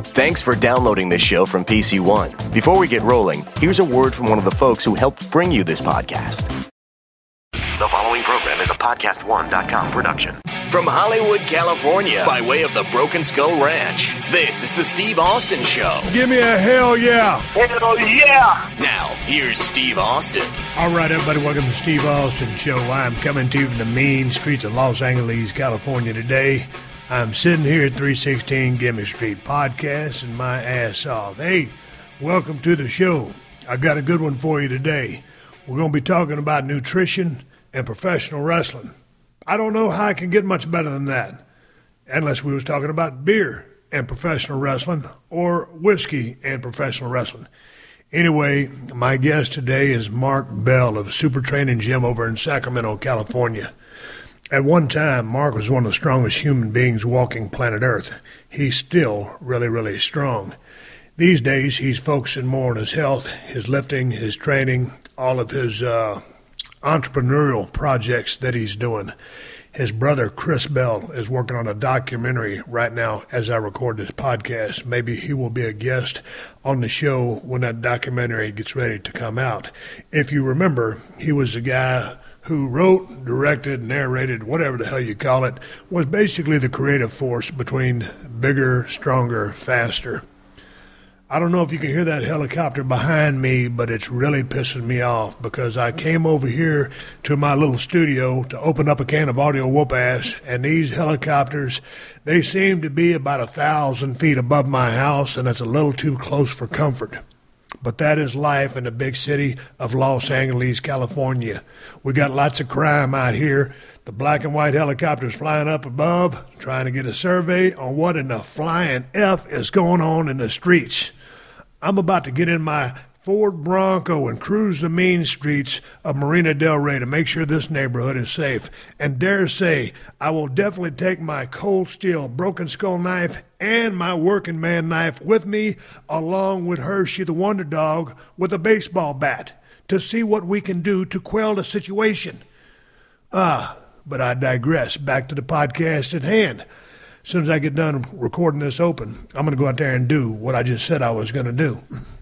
Thanks for downloading this show from PC One. Before we get rolling, here's a word from one of the folks who helped bring you this podcast. The following program is a PodcastOne.com production. From Hollywood, California, by way of the Broken Skull Ranch, this is the Steve Austin Show. Give me a hell yeah. Hell yeah. Now, here's Steve Austin. All right, everybody, welcome to the Steve Austin Show. I'm coming to you from the mean streets of Los Angeles, California today. I'm sitting here at 316 Gimmick Street podcasting my ass off. Hey, welcome to the show. I got a good one for you today. We're going to be talking about nutrition and professional wrestling. I don't know how I can get much better than that, unless we was talking about beer and professional wrestling or whiskey and professional wrestling. Anyway, my guest today is Mark Bell of Super Training Gym over in Sacramento, California. At one time, Mark was one of the strongest human beings walking planet Earth. He's still really, really strong. These days, he's focusing more on his health, his lifting, his training, all of his entrepreneurial projects that he's doing. His brother, Chris Bell, is working on a documentary right now as I record this podcast. Maybe he will be a guest on the show when that documentary gets ready to come out. If you remember, he was the guy who wrote, directed, narrated, whatever the hell you call it, was basically the creative force between Bigger, Stronger, Faster. I don't know if you can hear that helicopter behind me, but it's really pissing me off because I came over here to my little studio to open up a can of audio whoop-ass, and these helicopters, they seem to be about 1,000 feet above my house, and that's a little too close for comfort. But that is life in the big city of Los Angeles, California. We got lots of crime out here. The black and white helicopters flying up above, trying to get a survey on what in the flying F is going on in the streets. I'm about to get in my Ford Bronco and cruise the mean streets of Marina Del Rey to make sure this neighborhood is safe. And dare say, I will definitely take my cold steel broken skull knife and my working man knife with me, along with Hershey the Wonder Dog with a baseball bat, to see what we can do to quell the situation. But I digress. Back to the podcast at hand. As soon as I get done recording this open, I'm going to go out there and do what I just said I was going to do.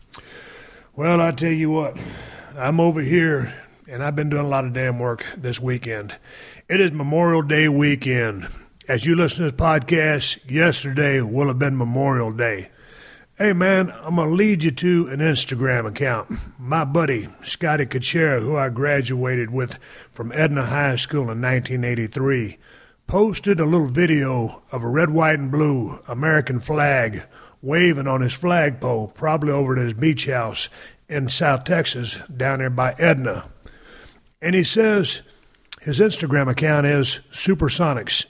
Well, I tell you what, I'm over here, and I've been doing a lot of damn work this weekend. It is Memorial Day weekend. As you listen to this podcast, yesterday will have been Memorial Day. Hey, man, I'm going to lead you to an Instagram account. My buddy, Scotty Kuchera, who I graduated with from Edna High School in 1983, posted a little video of a red, white, and blue American flag waving on his flagpole, probably over at his beach house in South Texas, down there by Edna. And he says his Instagram account is Supersonics,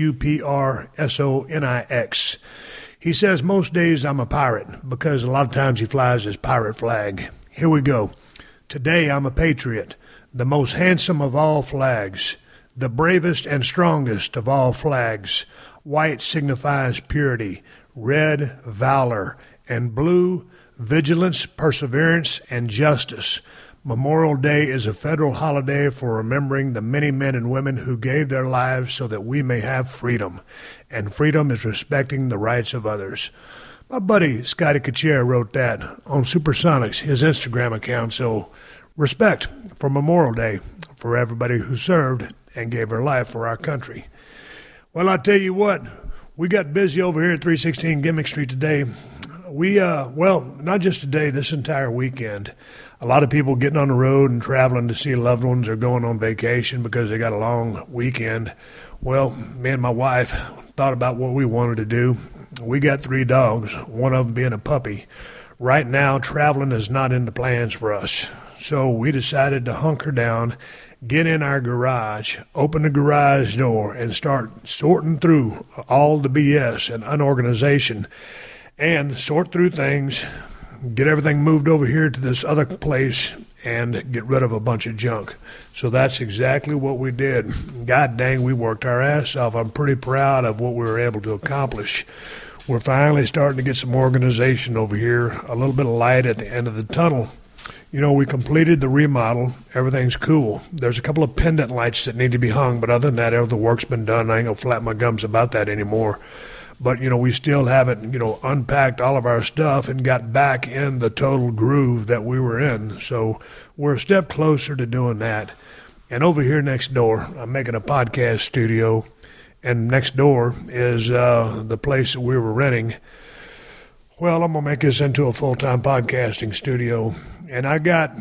Supersonix. He says, most days I'm a pirate, because a lot of times he flies his pirate flag. Here we go. Today I'm a patriot, the most handsome of all flags, the bravest and strongest of all flags. White signifies purity, red, valor, and blue, vigilance, perseverance, and justice. Memorial Day is a federal holiday for remembering the many men and women who gave their lives so that we may have freedom. And freedom is respecting the rights of others. My buddy Scotty Kuchera wrote that on Supersonics, his Instagram account. So respect for Memorial Day for everybody who served and gave their life for our country. Well, I tell you what, we got busy over here at 316 Gimmick Street today. Well, not just today, this entire weekend. A lot of people getting on the road and traveling to see loved ones or going on vacation because they got a long weekend. Well, me and my wife thought about what we wanted to do. We got 3 dogs, one of them being a puppy. Right now, traveling is not in the plans for us. So we decided to hunker down, get in our garage, open the garage door, and start sorting through all the BS and unorganization and sort through things, get everything moved over here to this other place, and get rid of a bunch of junk. So that's exactly what we did. God dang, we worked our ass off. I'm pretty proud of what we were able to accomplish. We're finally starting to get some organization over here, a little bit of light at the end of the tunnel. You know, we completed the remodel. Everything's cool. There's a couple of pendant lights that need to be hung, but other than that, all the work's been done. I ain't going to flap my gums about that anymore. But, we still haven't, unpacked all of our stuff and got back in the total groove that we were in. So we're a step closer to doing that. And over here next door, I'm making a podcast studio, and next door is the place that we were renting. Well, I'm going to make this into a full-time podcasting studio, and I got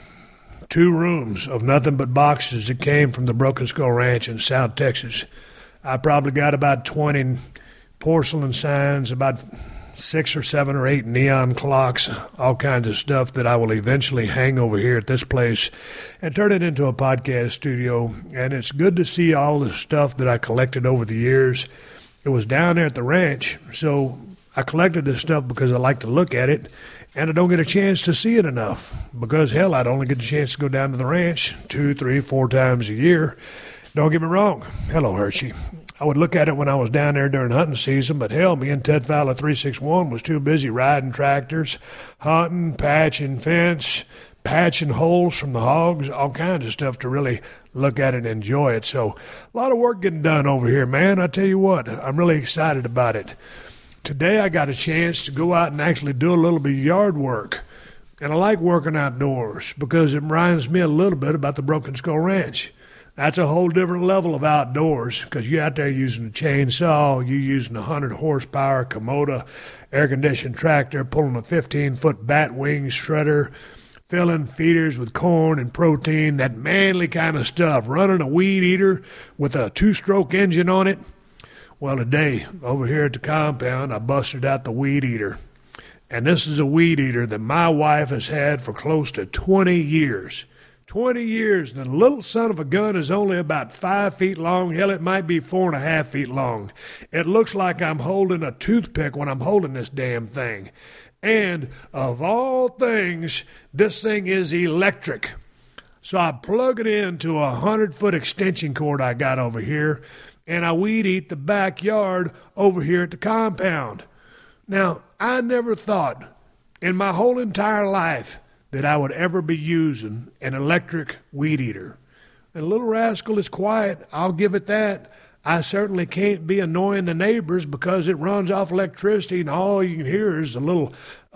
2 rooms of nothing but boxes that came from the Broken Skull Ranch in South Texas. I probably got about 20 porcelain signs, about 6 or 7 or 8 neon clocks, all kinds of stuff that I will eventually hang over here at this place and turn it into a podcast studio. And it's good to see all the stuff that I collected over the years. It was down there at the ranch, so I collected this stuff because I like to look at it, and I don't get a chance to see it enough because, hell, I'd only get a chance to go down to the ranch 2, 3, 4 times a year. Don't get me wrong. Hello, Hershey. I would look at it when I was down there during hunting season, but hell, me and Ted Fowler 361 was too busy riding tractors, hunting, patching fence, patching holes from the hogs, all kinds of stuff to really look at it and enjoy it. So a lot of work getting done over here, man. I tell you what, I'm really excited about it. Today I got a chance to go out and actually do a little bit of yard work. And I like working outdoors because it reminds me a little bit about the Broken Skull Ranch. That's a whole different level of outdoors because you're out there using a chainsaw, you're using a 100-horsepower Komoda air-conditioned tractor, pulling a 15-foot bat wing shredder, filling feeders with corn and protein, that manly kind of stuff, running a weed eater with a 2-stroke engine on it. Well, today, over here at the compound, I busted out the weed eater. And this is a weed eater that my wife has had for close to 20 years. 20 years, and the little son of a gun is only about 5 feet long. Hell, it might be 4.5 feet long. It looks like I'm holding a toothpick when I'm holding this damn thing. And of all things, this thing is electric. So I plug it into a 100-foot extension cord I got over here, and I weed eat the backyard over here at the compound. Now, I never thought in my whole entire life that I would ever be using an electric weed eater. And Little Rascal is quiet, I'll give it that. I certainly can't be annoying the neighbors because it runs off electricity and all you can hear is a little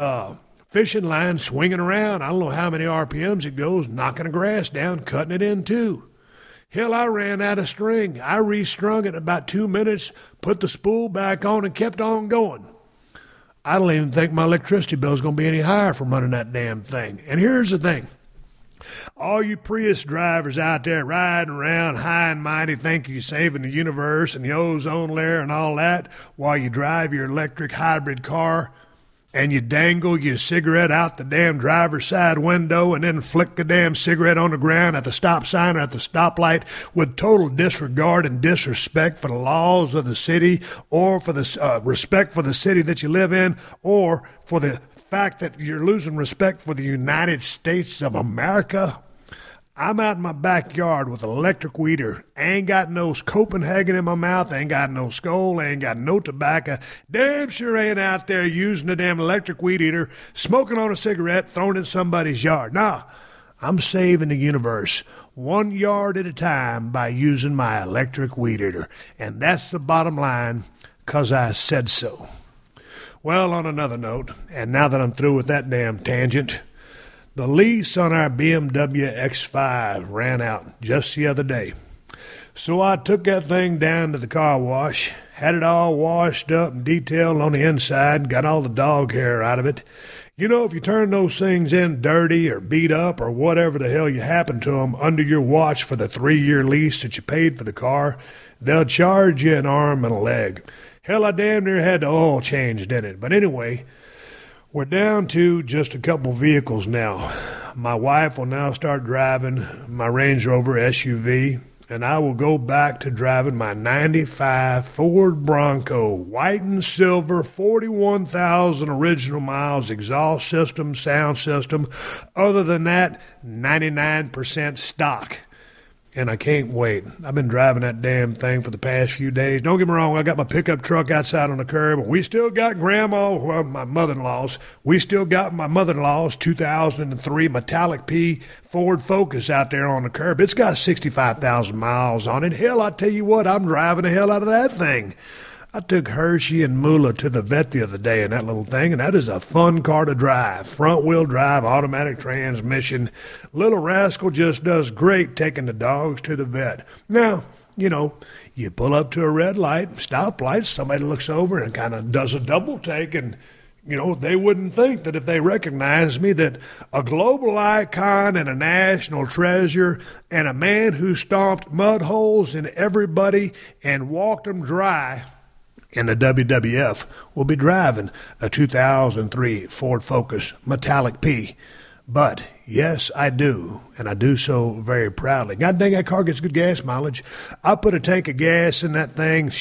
fishing line swinging around. I don't know how many RPMs it goes, knocking the grass down, cutting it in two. Hell, I ran out of string. I restrung it in about 2 minutes, put the spool back on, and kept on going. I don't even think my electricity bill is going to be any higher from running that damn thing. And here's the thing. All you Prius drivers out there riding around high and mighty think you're saving the universe and the ozone layer and all that while you drive your electric hybrid car and you dangle your cigarette out the damn driver's side window and then flick the damn cigarette on the ground at the stop sign or at the stoplight with total disregard and disrespect for the laws of the city or for the respect for the city that you live in or for the fact that you're losing respect for the United States of America. I'm out in my backyard with an electric weeder. I ain't got no Copenhagen in my mouth. I ain't got no skull. I ain't got no tobacco. Damn sure ain't out there using a damn electric weed eater, smoking on a cigarette, throwing it in somebody's yard. Nah, I'm saving the universe 1 yard at a time by using my electric weed eater. And that's the bottom line, 'cause I said so. Well, on another note, and now that I'm through with that damn tangent, the lease on our BMW X5 ran out just the other day. So I took that thing down to the car wash, had it all washed up and detailed on the inside, got all the dog hair out of it. You know, if you turn those things in dirty or beat up or whatever the hell you happen to them under your watch for the 3-year lease that you paid for the car, they'll charge you an arm and a leg. Hell, I damn near had the oil changed in it. But anyway, we're down to just a couple vehicles now. My wife will now start driving my Range Rover SUV, and I will go back to driving my 95 Ford Bronco, white and silver, 41,000 original miles, exhaust system, sound system. Other than that, 99% stock. And I can't wait. I've been driving that damn thing for the past few days. Don't get me wrong, I got my pickup truck outside on the curb. We still got my mother-in-law's 2003 Metallic P Ford Focus out there on the curb. It's got 65,000 miles on it. Hell, I tell you what, I'm driving the hell out of that thing. I took Hershey and Moolah to the vet the other day in that little thing, and that is a fun car to drive. Front-wheel drive, automatic transmission. Little rascal just does great taking the dogs to the vet. Now, you pull up to a red light, stoplight, somebody looks over and kind of does a double take, and they wouldn't think that if they recognized me that a global icon and a national treasure and a man who stomped mud holes in everybody and walked them dry in the WWF will be driving a 2003 Ford Focus Metallic P. But, yes, I do, and I do so very proudly. God dang, that car gets good gas mileage. I put a tank of gas in that thing,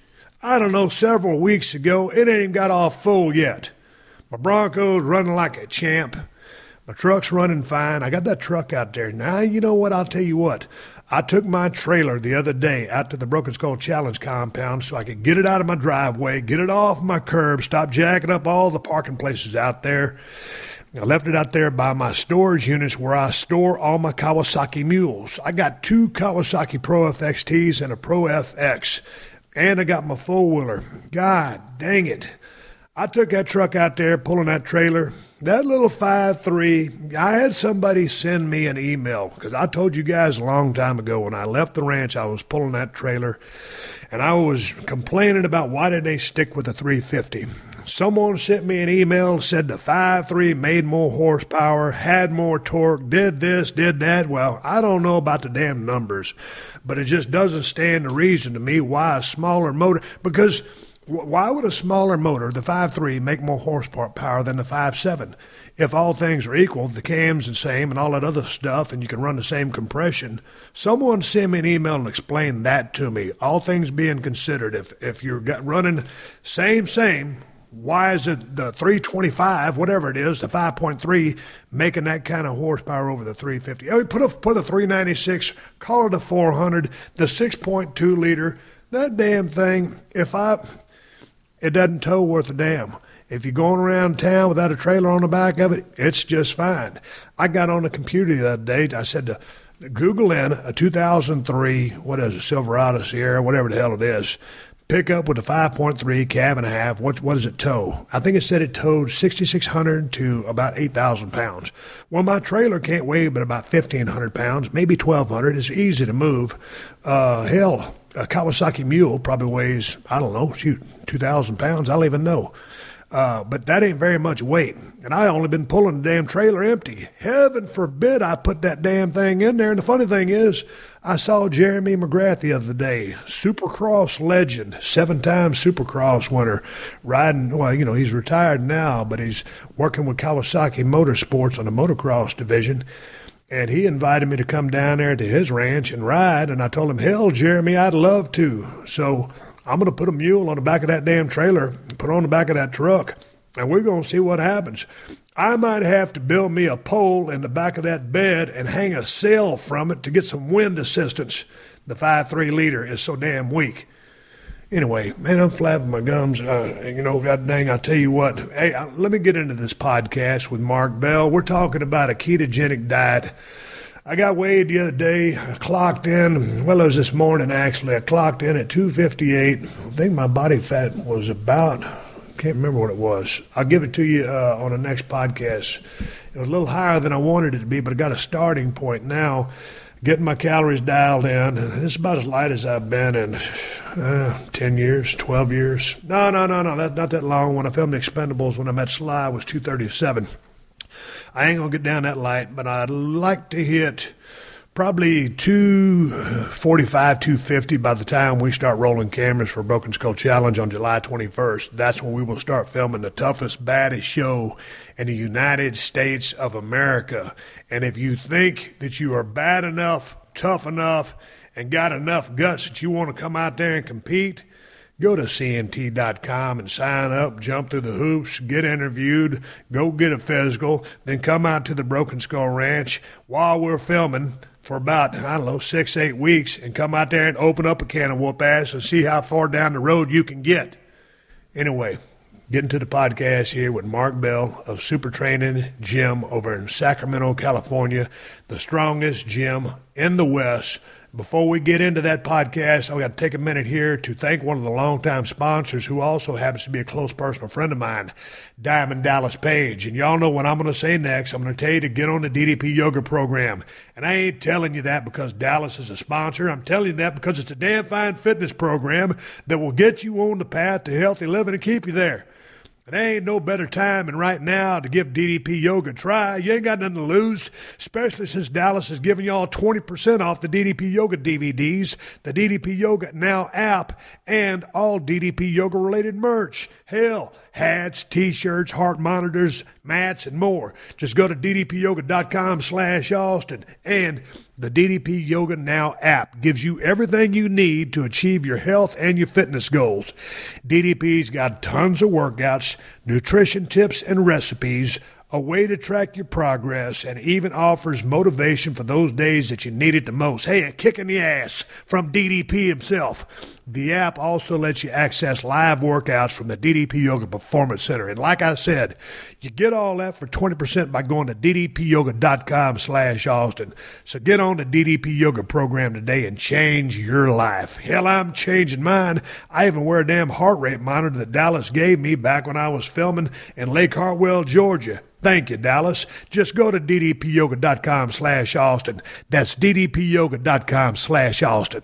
several weeks ago. It ain't even got off full yet. My Bronco's running like a champ. My truck's running fine. I got that truck out there. Now, you know what? I'll tell you what. I took my trailer the other day out to the Broken Skull Challenge compound so I could get it out of my driveway, get it off my curb, stop jacking up all the parking places out there. I left it out there by my storage units where I store all my Kawasaki mules. I got 2 Kawasaki Pro FXTs and a Pro FX, and I got my four-wheeler. God dang it. I took that truck out there pulling that trailer. That little 5.3, I had somebody send me an email because I told you guys a long time ago when I left the ranch I was pulling that trailer, and I was complaining about why did they stick with the 350. Someone sent me an email, said the 5.3 made more horsepower, had more torque, did this, did that. Well, I don't know about the damn numbers, but it just doesn't stand to reason to me why a smaller motor, because why would a smaller motor, the 5.3, make more horsepower than the 5.7? If all things are equal, the cam's the same and all that other stuff, and you can run the same compression, someone send me an email and explain that to me. All things being considered, if you're running same, why is it the 325, whatever it is, the 5.3, making that kind of horsepower over the 350? I mean, put a 396, call it a 400, the 6.2 liter, that damn thing, it doesn't tow worth a damn. If you're going around town without a trailer on the back of it, it's just fine. I got on the computer the other day. I said to Google in a 2003, Silverado Sierra, whatever the hell it is, pickup with a 5.3 cab and a half. What does it tow? I think it said it towed 6,600 to about 8,000 pounds. Well, my trailer can't weigh but about 1,500 pounds, maybe 1,200. It's easy to move. Hell, a Kawasaki Mule probably weighs, 2,000 pounds. I don't even know. But that ain't very much weight. And I only been pulling the damn trailer empty. Heaven forbid I put that damn thing in there. And the funny thing is, I saw Jeremy McGrath the other day, Supercross legend, 7-time Supercross winner, riding, he's retired now, but he's working with Kawasaki Motorsports on the motocross division. And he invited me to come down there to his ranch and ride. And I told him, hell, Jeremy, I'd love to. So I'm going to put a mule on the back of that damn trailer and put it on the back of that truck, and we're going to see what happens. I might have to build me a pole in the back of that bed and hang a sail from it to get some wind assistance. The 5.3 liter is so damn weak. Anyway, man, I'm flapping my gums. God dang, I'll tell you what. Hey, let me get into this podcast with Mark Bell. We're talking about a ketogenic diet. I got weighed the other day. I clocked in. Well, it was this morning, actually. I clocked in at 258. I think my body fat was about, can't remember what it was. I'll give it to you on the next podcast. It was a little higher than I wanted it to be, but I got a starting point now. Getting my calories dialed in. It's about as light as I've been in 10 years, 12 years. No, that's not that long. When I filmed The Expendables, when I met Sly, I was 237. I ain't going to get down that light, but I'd like to hit probably 245, 250 by the time we start rolling cameras for Broken Skull Challenge on July 21st. That's when we will start filming the toughest, baddest show in the United States of America. And if you think that you are bad enough, tough enough, and got enough guts that you want to come out there and compete, go to CNT.com and sign up, jump through the hoops, get interviewed, go get a physical, then come out to the Broken Skull Ranch while we're filming for about, 6-8 weeks, and come out there and open up a can of whoop ass and see how far down the road you can get. Anyway, getting to the podcast here with Mark Bell of Super Training Gym over in Sacramento, California, the strongest gym in the West, Before we get into that podcast, I've got to take a minute here to thank one of the longtime sponsors who also happens to be a close personal friend of mine, Diamond Dallas Page. And y'all know what I'm going to say next. I'm going to tell you to get on the DDP Yoga program. And I ain't telling you that because Dallas is a sponsor. I'm telling you that because it's a damn fine fitness program that will get you on the path to healthy living and keep you there. There ain't no better time than right now to give DDP Yoga a try. You ain't got nothing to lose, especially since Dallas is giving y'all 20% off the DDP Yoga DVDs, the DDP Yoga Now app, and all DDP Yoga-related merch. Hell, hats, T-shirts, heart monitors, mats, and more. Just go to ddpyoga.com/Austin. And the DDP Yoga Now app gives you everything you need to achieve your health and your fitness goals. DDP's got tons of workouts, nutrition tips and recipes, a way to track your progress, and even offers motivation for those days that you need it the most. Hey, a kick in the ass from DDP himself. The app also lets you access live workouts from the DDP Yoga Performance Center. And like I said, you get all that for 20% by going to ddpyoga.com/Austin. So get on the DDP Yoga program today and change your life. Hell, I'm changing mine. I even wear a damn heart rate monitor that Dallas gave me back when I was filming in Lake Hartwell, Georgia. Thank you, Dallas. Just go to ddpyoga.com/Austin. That's ddpyoga.com/Austin.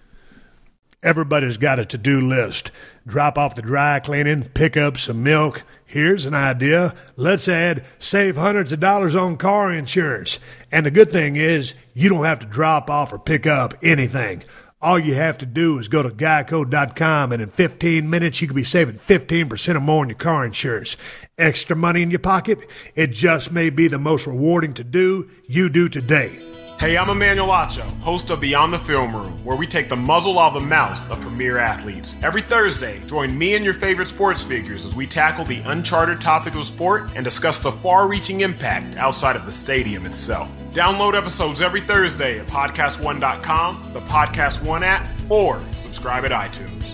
Everybody's got a to-do list. Drop off the dry cleaning, pick up some milk. Here's an idea. Let's save hundreds of dollars on car insurance. And the good thing is, you don't have to drop off or pick up anything. All you have to do is go to geico.com, and in 15 minutes, you could be saving 15% or more on your car insurance. Extra money in your pocket? It just may be the most rewarding to do you do today. Hey, I'm Emmanuel Acho, host of Beyond the Film Room, where we take the muzzle off the mouths of premier athletes. Every Thursday, join me and your favorite sports figures as we tackle the uncharted topic of sport and discuss the far-reaching impact outside of the stadium itself. Download episodes every Thursday at PodcastOne.com, the Podcast One app, or subscribe at iTunes.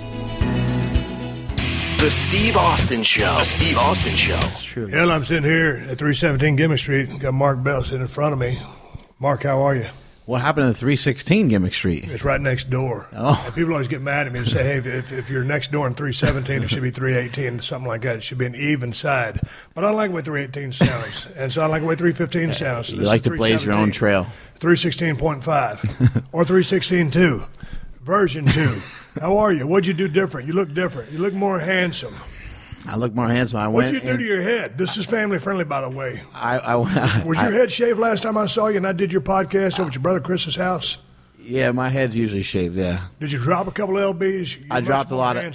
The Steve Austin Show. The Steve Austin Show. True. Hell, I'm sitting here at 317 Gimmick Street. Got Mark Bell sitting in front of me. Mark, how are you? What happened to 316 Gimmick Street? It's right next door. Oh. And people always get mad at me and say, hey, if you're next door in 317, it should be 318, something like that. It should be an even side. But I like the way 318 sounds, and so I like the way 315 sounds. So you like to blaze your own trail. 316.5 or 316.2, version 2. How are you? What'd you do different? You look different. You look more handsome. I look more handsome. What'd you do to your head? This is family friendly, by the way. Was your head shaved last time I saw you and I did your podcast over at your brother Chris's house? Yeah, my head's usually shaved, yeah. Did you drop a couple of LBs? I dropped a lot of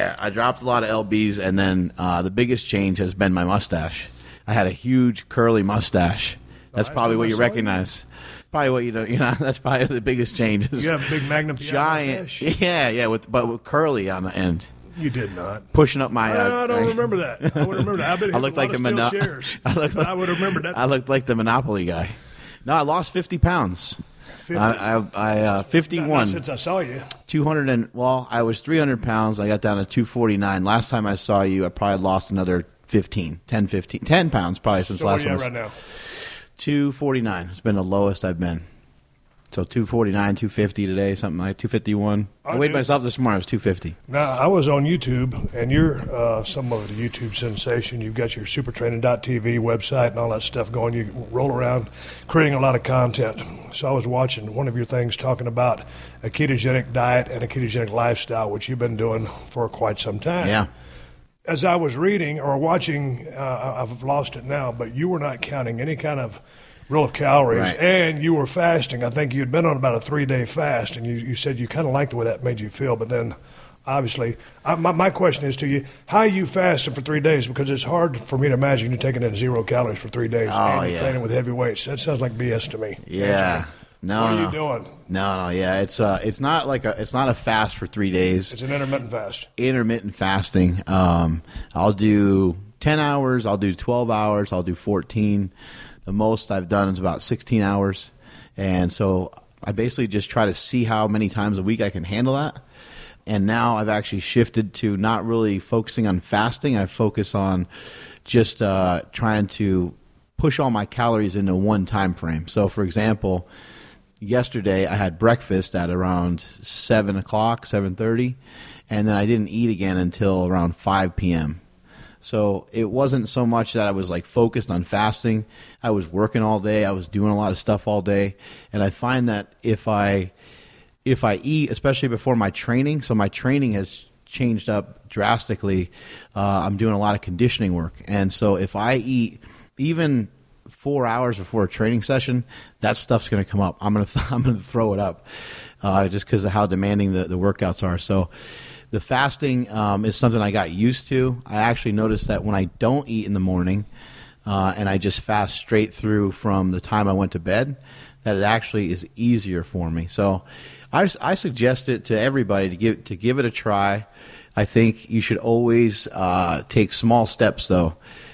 LBs, and then the biggest change has been my mustache. I had a huge curly mustache. That's probably what you recognize. Probably what you know. That's probably the biggest change. You have a big Magnum giant mustache? Yeah, but with curly on the end. You did not. Pushing up my... I don't remember that. I would remember that. I looked like I would remember that. I looked like the Monopoly guy. No, I lost 50 pounds. 50? I 51. Not since I saw you. 200 I was 300 pounds. I got down to 249. Last time I saw you, I probably lost another 10 pounds probably since last time. So what are you at right now? 249. It's been the lowest I've been. So 249, 250 today, something like 251. I weighed myself this morning. It was 250. Now, I was on YouTube, and you're somewhat of a YouTube sensation. You've got your supertraining.tv website and all that stuff going. You roll around creating a lot of content. So I was watching one of your things talking about a ketogenic diet and a ketogenic lifestyle, which you've been doing for quite some time. Yeah. As I was reading or watching, I've lost it now, but you were not counting any kind of real calories, right. And you were fasting. I think you had been on about a 3-day fast, and you said you kind of liked the way that made you feel, but then obviously, my question is to you, how you fasted for 3 days? Because it's hard for me to imagine you taking in 0 calories for 3 days and you're training with heavy weights. That sounds like BS to me. Yeah. No, what are you doing? No, yeah, it's not a fast for 3 days. It's an intermittent fast. Intermittent fasting. I'll do 10 hours. I'll do 12 hours. I'll do 14. The most I've done is about 16 hours, and so I basically just try to see how many times a week I can handle that. And now I've actually shifted to not really focusing on fasting. I focus on just trying to push all my calories into one time frame. So, for example, yesterday I had breakfast at around 7 o'clock, 7:30, and then I didn't eat again until around 5 p.m. So it wasn't so much that I was like focused on fasting. I was working all day. I was doing a lot of stuff all day. And I find that if I eat, especially before my training, so my training has changed up drastically. I'm doing a lot of conditioning work. And so if I eat even 4 hours before a training session, that stuff's going to come up. I'm going to throw it up just because of how demanding the workouts are. So the fasting is something I got used to. I actually noticed that when I don't eat in the morning and I just fast straight through from the time I went to bed, that it actually is easier for me. So I suggest it to everybody to give it a try. I think you should always take small steps, though,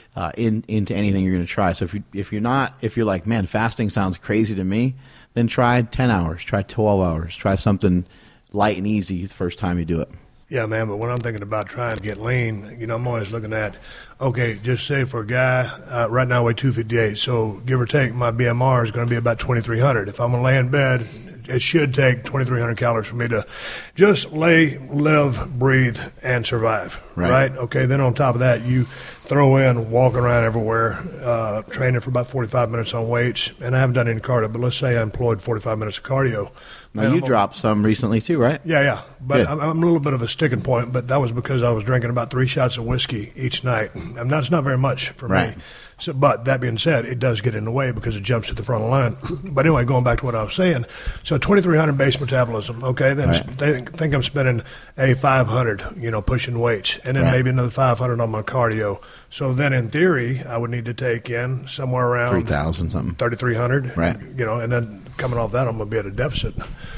into anything you're going to try. So if you're like, man, fasting sounds crazy to me, then try 10 hours, try 12 hours, try something light and easy the first time you do it. Yeah, man, but when I'm thinking about trying to get lean, I'm always looking at, okay, just say for a guy, right now I weigh 258, so give or take, my BMR is going to be about 2,300. If I'm going to lay in bed, it should take 2,300 calories for me to just live, breathe, and survive, right? Okay, then on top of that, you throw in walking around everywhere, training for about 45 minutes on weights, and I haven't done any cardio, but let's say I employed 45 minutes of cardio. Now, you dropped some recently too, right? Yeah. But I'm a little bit of a sticking point, but that was because I was drinking about 3 shots of whiskey each night. And that's not very much for me. So, but that being said, it does get in the way because it jumps at the front of the line. But anyway, going back to what I was saying, so 2,300 base metabolism, okay, then they think I'm spending a 500, pushing weights, and then maybe another 500 on my cardio. So then in theory, I would need to take in somewhere around 3,000 something. 3,300, right? And then coming off that, I'm going to be at a deficit.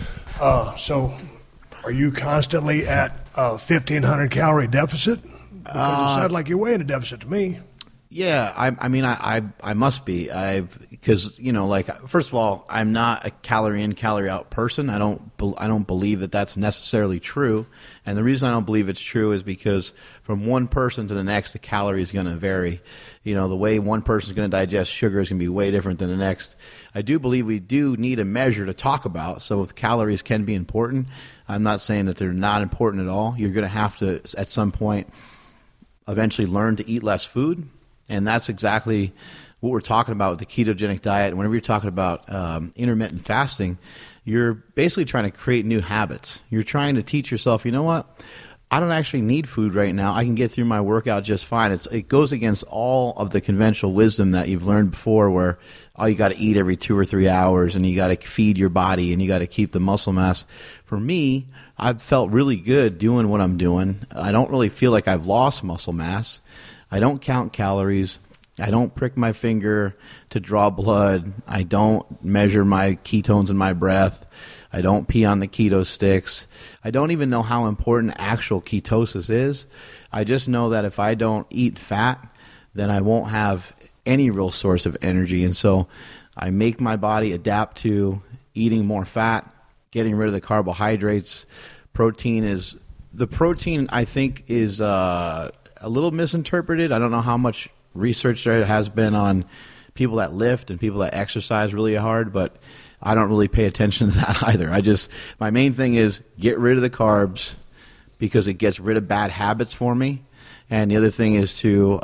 So are you constantly at a 1,500 calorie deficit? Because it sounds like you're way in a deficit to me. Yeah, I must be. Because first of all, I'm not a calorie in, calorie out person. I don't believe that that's necessarily true. And the reason I don't believe it's true is because from one person to the next, the calorie is going to vary. The way one person is going to digest sugar is going to be way different than the next. I do believe we do need a measure to talk about. So if calories can be important, I'm not saying that they're not important at all. You're going to have to, at some point, eventually learn to eat less food. And that's exactly what we're talking about with the ketogenic diet. And whenever you're talking about intermittent fasting, you're basically trying to create new habits. You're trying to teach yourself, you know what? I don't actually need food right now. I can get through my workout just fine. It goes against all of the conventional wisdom that you've learned before where, you got to eat every 2 or 3 hours and you got to feed your body and you got to keep the muscle mass. For me, I've felt really good doing what I'm doing. I don't really feel like I've lost muscle mass. I don't count calories. I don't prick my finger to draw blood. I don't measure my ketones in my breath. I don't pee on the keto sticks. I don't even know how important actual ketosis is. I just know that if I don't eat fat, then I won't have any real source of energy. And so I make my body adapt to eating more fat, getting rid of the carbohydrates. Protein, I think, is a little misinterpreted. I don't know how much research there has been on people that lift and people that exercise really hard, but I don't really pay attention to that either. My main thing is get rid of the carbs because it gets rid of bad habits for me. And the other thing is to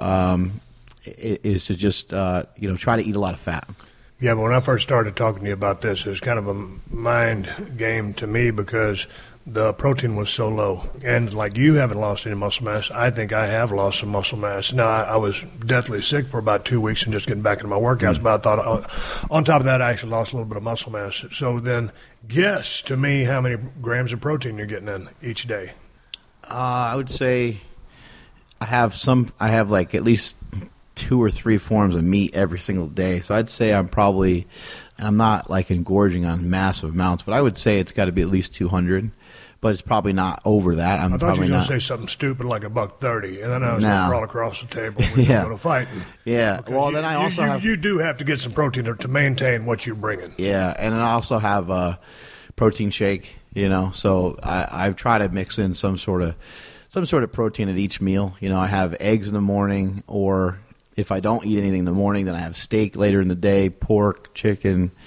just try to eat a lot of fat. Yeah, but when I first started talking to you about this, it was kind of a mind game to me because the protein was so low. And like you haven't lost any muscle mass, I think I have lost some muscle mass. Now, I was deathly sick for about 2 weeks and just getting back into my workouts, but I thought on top of that, I actually lost a little bit of muscle mass. So then guess to me how many grams of protein you're getting in each day. I would say I have like at least 2 or 3 forms of meat every single day. So I'd say I'm not like engorging on massive amounts, but I would say it's got to be at least 200. But it's probably not over that. I thought you were going to say something stupid like $1.30, and then I was going to crawl across the table and go to fighting. Yeah. Well, then I also have... You do have to get some protein to maintain what you're bringing. Yeah, and then I also have a protein shake, So I try to mix in some sort of protein at each meal. I have eggs in the morning, or if I don't eat anything in the morning, then I have steak later in the day, pork, chicken,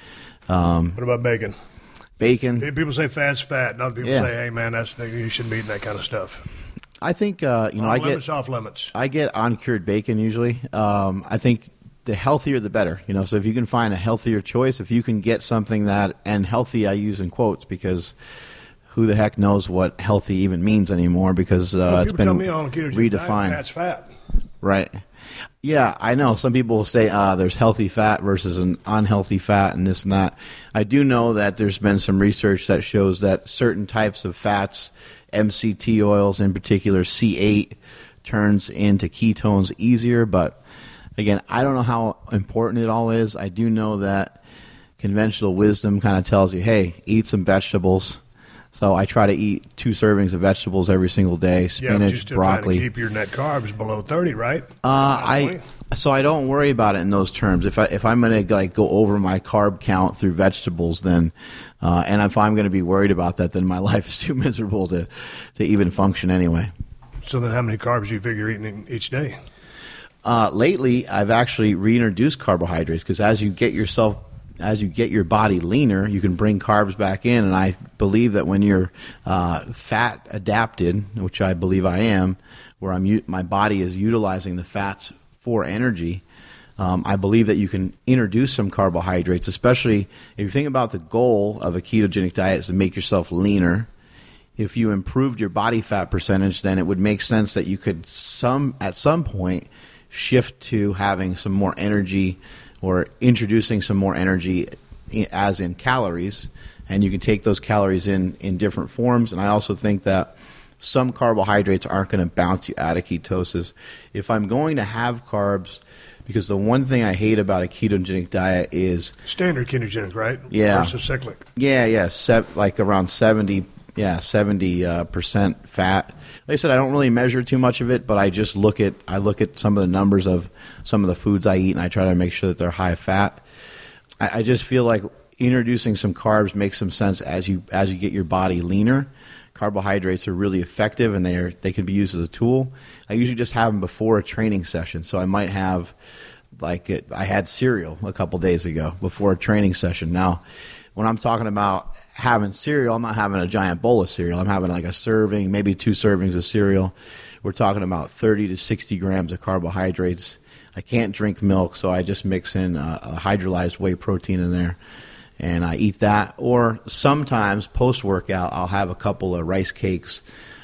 What about bacon? Bacon. People say fat's fat. Other people Yeah. say, hey, man, you shouldn't be eating that kind of stuff. I think, Limits, off limits. I get uncured bacon usually. I think the healthier the better. So if you can find a healthier choice, if you can get something that, and healthy I use in quotes because who the heck knows what healthy even means anymore because it's been tell me on a ketogenic diet, redefined. fat's fat. Right. Yeah, I know. Some people will say there's healthy fat versus an unhealthy fat and this and that. I do know that there's been some research that shows that certain types of fats, MCT oils in particular, C8, turns into ketones easier. But, again, I don't know how important it all is. I do know that conventional wisdom kind of tells you, hey, eat some vegetables. So I try to eat 2 servings of vegetables every single day, spinach, but you're still broccoli. trying to keep your net carbs below 30, right? I don't worry about it in those terms. If I'm going to go over my carb count through vegetables, then and if I'm going to be worried about that, then my life is too miserable to even function anyway. So then, how many carbs do you figure you're eating each day? Lately, I've actually reintroduced carbohydrates because as you get your body leaner, you can bring carbs back in. And I believe that when you're fat adapted, which I believe I am, where my body is utilizing the fats for energy, I believe that you can introduce some carbohydrates, especially if you think about the goal of a ketogenic diet is to make yourself leaner. If you improved your body fat percentage, then it would make sense that you could at some point shift to having some more energy or introducing some more energy as in calories, and you can take those calories in different forms. And I also think that some carbohydrates aren't going to bounce you out of ketosis. If I'm going to have carbs, because the one thing I hate about a ketogenic diet is standard ketogenic, right? Yeah. Versus cyclic. Yeah, like around 70% fat. Like I said, I don't really measure too much of it, but I just look at some of the numbers of some of the foods I eat, and I try to make sure that they're high fat. I just feel like introducing some carbs makes some sense as you get your body leaner. Carbohydrates are really effective, and they can be used as a tool. I usually just have them before a training session, so I might have I had cereal a couple days ago before a training session. Now, when I'm talking about having cereal, I'm not having a giant bowl of cereal. I'm having like a serving, maybe 2 servings of cereal. We're talking about 30 to 60 grams of carbohydrates. I can't drink milk, so I just mix in a hydrolyzed whey protein in there, and I eat that. Or sometimes post-workout, I'll have a couple of rice cakes.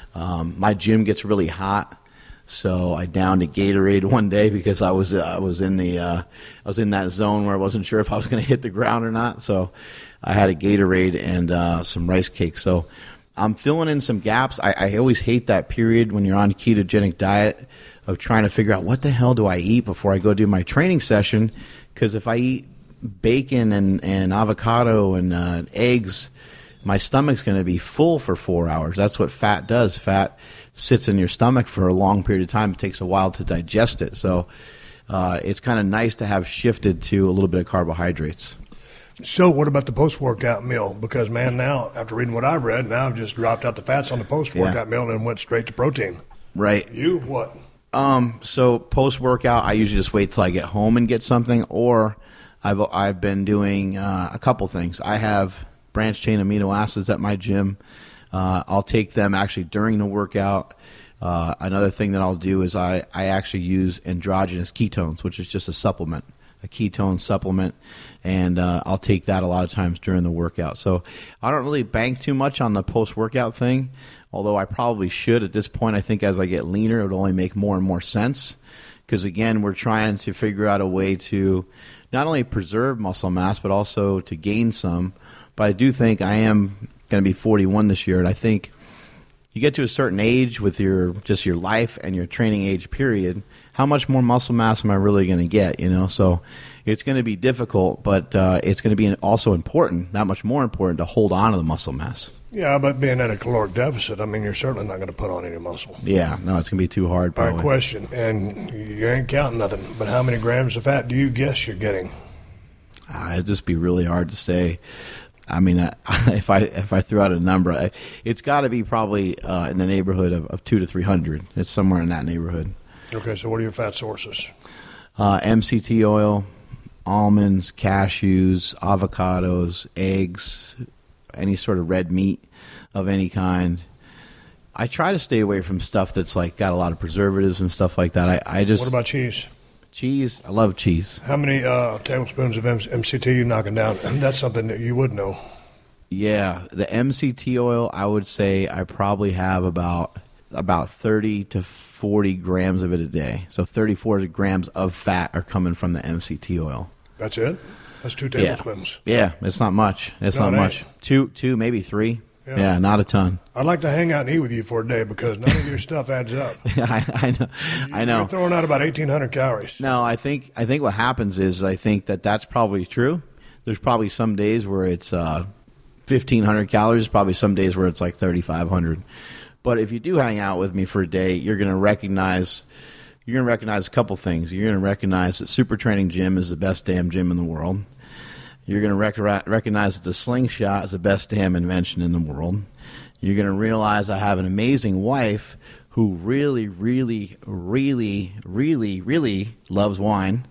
My gym gets really hot, so I downed a Gatorade one day because I was in that zone where I wasn't sure if I was going to hit the ground or not. So I had a Gatorade and some rice cakes. So I'm filling in some gaps. I always hate that period when you're on a ketogenic diet of trying to figure out what the hell do I eat before I go do my training session, because if I eat bacon and avocado and eggs, my stomach's going to be full for 4 hours. That's what fat does. Fat sits in your stomach for a long period of time. It takes a while to digest it. So it's kind of nice to have shifted to a little bit of carbohydrates. So what about the post-workout meal? Because, man, now, after reading what I've read, now I've just dropped out the fats on the post-workout meal and went straight to protein. Right. You, what? So post-workout, I usually just wait till I get home and get something, or I've been doing a couple things. I have branched-chain amino acids at my gym. I'll take them actually during the workout. Another thing that I'll do is I actually use endogenous ketones, which is just a supplement, a ketone supplement, and I'll take that a lot of times during the workout. So I don't really bank too much on the post-workout thing, although I probably should at this point. I think as I get leaner, it would only make more and more sense because, again, we're trying to figure out a way to not only preserve muscle mass but also to gain some. But I do think I am going to be 41 this year, and I think you get to a certain age with your life and your training age period, how much more muscle mass am I really going to get, So it's going to be difficult, but it's going to be also important, not much more important, to hold on to the muscle mass. Yeah, but being at a caloric deficit, I mean, you're certainly not going to put on any muscle. Yeah, no, it's going to be too hard, probably. All right, question, and you ain't counting nothing, but how many grams of fat do you guess you're getting? It'd just be really hard to say. I mean, if I threw out a number, it's got to be probably in the neighborhood of 200 to 300. It's somewhere in that neighborhood. Okay, so what are your fat sources? MCT oil, almonds, cashews, avocados, eggs, any sort of red meat of any kind. I try to stay away from stuff that's like got a lot of preservatives and stuff like that. I just. What about cheese? Cheese, I love cheese. How many tablespoons of MCT are you knocking down? That's something that you would know. Yeah, the MCT oil, I would say I probably have about 30 to 40 grams of it a day. So 30, 40 grams of fat are coming from the MCT oil. That's it? That's 2 tablespoons. Yeah, it's not much. It's not much. Two, maybe 3. Yeah, not a ton. I'd like to hang out and eat with you for a day because none of your stuff adds up. I know. You're throwing out about 1,800 calories. No, I think what happens is I think that's probably true. There's probably some days where it's 1,500 calories. Probably some days where it's like 3,500. But if you do hang out with me for a day, you're going to recognize a couple things. You're going to recognize that Super Training Gym is the best damn gym in the world. You're going to recognize that the slingshot is the best damn invention in the world. You're going to realize I have an amazing wife who really, really, really, really, really loves wine.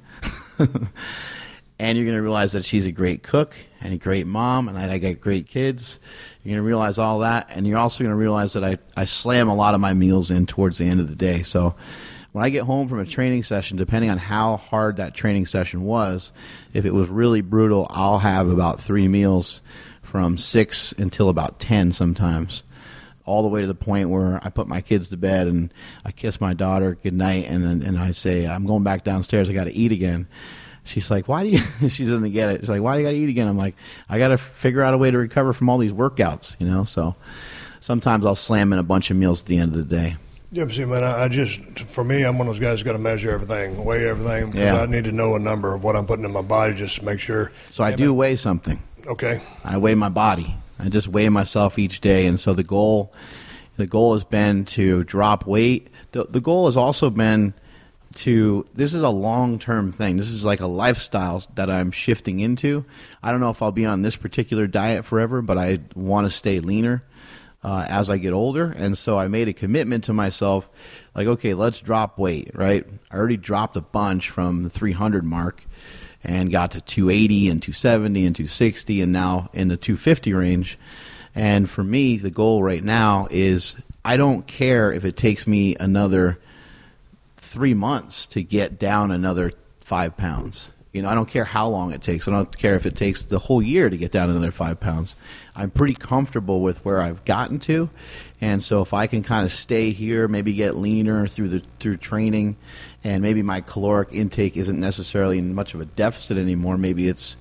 And you're going to realize that she's a great cook and a great mom, and I got great kids. You're going to realize all that, and you're also going to realize that I slam a lot of my meals in towards the end of the day. So when I get home from a training session, depending on how hard that training session was, if it was really brutal, I'll have about 3 meals from 6 until about 10 sometimes, all the way to the point where I put my kids to bed and I kiss my daughter goodnight, and I say, I'm going back downstairs, I got to eat again. She's like, why do you, she doesn't get it. She's like, why do you got to eat again? I'm like, I got to figure out a way to recover from all these workouts, so sometimes I'll slam in a bunch of meals at the end of the day. Yeah, but see, man, for me, I'm one of those guys who's got to measure everything, weigh everything, because I need to know a number of what I'm putting in my body just to make sure. So I do weigh something. Okay. I weigh my body. I just weigh myself each day, and so the goal has been to drop weight. The goal has also been this is a long-term thing. This is like a lifestyle that I'm shifting into. I don't know if I'll be on this particular diet forever, but I want to stay leaner as I get older. And so I made a commitment to myself, like, okay, let's drop weight, right? I already dropped a bunch from the 300 mark and got to 280 and 270 and 260 and now in the 250 range. And for me, the goal right now is I don't care if it takes me another 3 months to get down another 5 pounds. I don't care how long it takes. I don't care if it takes the whole year to get down another 5 pounds. I'm pretty comfortable with where I've gotten to, and so if I can kind of stay here, maybe get leaner through training, and maybe my caloric intake isn't necessarily in much of a deficit anymore. Maybe it's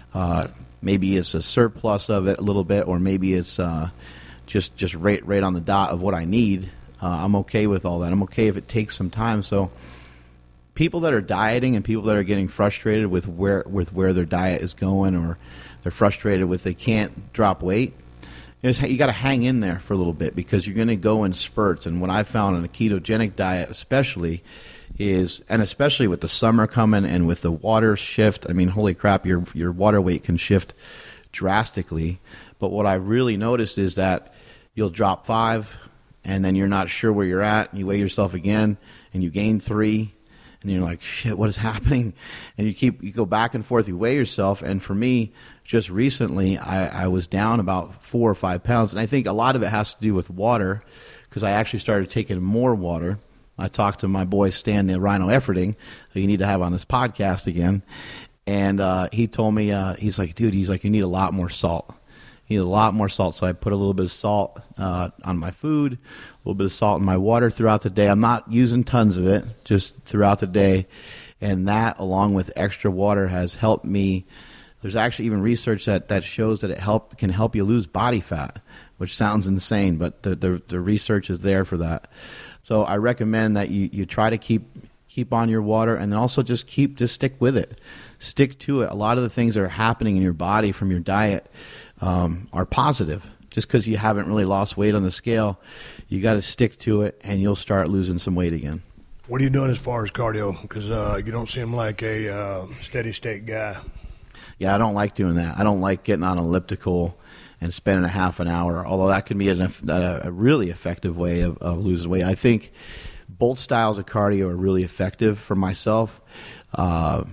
a surplus of it a little bit, or maybe it's just right on the dot of what I need. I'm okay with all that. I'm okay if it takes some time. So people that are dieting and people that are getting frustrated with where their diet is going, or they're frustrated with they can't drop weight, you got to hang in there for a little bit, because you're going to go in spurts. And what I found in a ketogenic diet especially especially with the summer coming and with the water shift, I mean, holy crap, your water weight can shift drastically. But what I really noticed is that you'll drop 5, and then you're not sure where you're at, and you weigh yourself again, and you gain 3, and you're like, shit, what is happening? And you go back and forth, you weigh yourself, and for me, just recently, I was down about 4 or 5 pounds, and I think a lot of it has to do with water, because I actually started taking more water. I talked to my boy Stan the Rhino Efforting, who you need to have on this podcast again, and he told me, he's like, you need a lot more salt. You need a lot more salt. So I put a little bit of salt on my food, a little bit of salt in my water throughout the day. I'm not using tons of it, just throughout the day. And that, along with extra water, has helped me. There's actually even research that shows that it can help you lose body fat, which sounds insane, but the research is there for that. So I recommend that you try to keep on your water, and then also just stick with it. Stick to it. A lot of the things that are happening in your body from your diet are positive. Just because you haven't really lost weight on the scale, you got to stick to it, and you'll start losing some weight again. What are you doing as far as cardio? Because you don't seem like a steady state guy. Yeah, I don't like doing that. I don't like getting on an elliptical and spending a half an hour, although that can be a really effective way of losing weight. I think both styles of cardio are really effective for myself.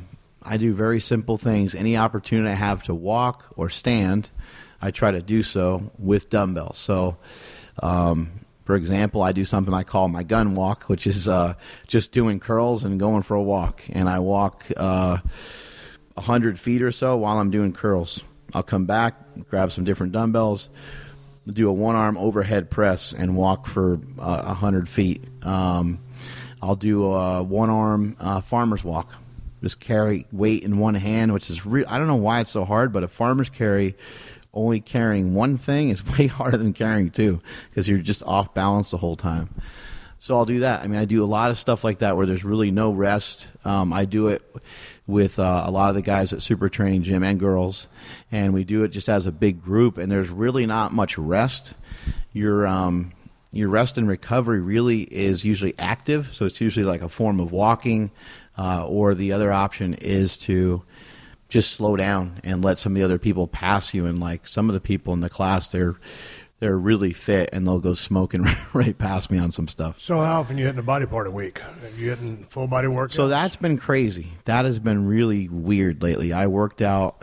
I do very simple things. Any opportunity I have to walk or stand, I try to do so with dumbbells. So, for example, I do something I call my gun walk, which is just doing curls and going for a walk. And I walk 100 feet or so while I'm doing curls. I'll come back, grab some different dumbbells, do a one-arm overhead press, and walk for 100 feet. I'll do a one-arm farmer's walk. Just carry weight in one hand, which is I don't know why it's so hard, but a farmer's carry, only carrying one thing is way harder than carrying two because you're just off balance the whole time. So I'll do that. I mean, I do a lot of stuff like that where there's really no rest. I do it with a lot of the guys at Super Training Gym and girls, and we do it just as a big group, and there's really not much rest. Your rest and recovery really is usually active, so it's usually like a form of walking, or the other option is to just slow down and let some of the other people pass you. And like some of the people in the class, they're really fit, and they'll go smoking right past me on some stuff. So how often are you hitting a body part a week? Are you hitting full body workouts? So that's been crazy. That has been really weird lately. I worked out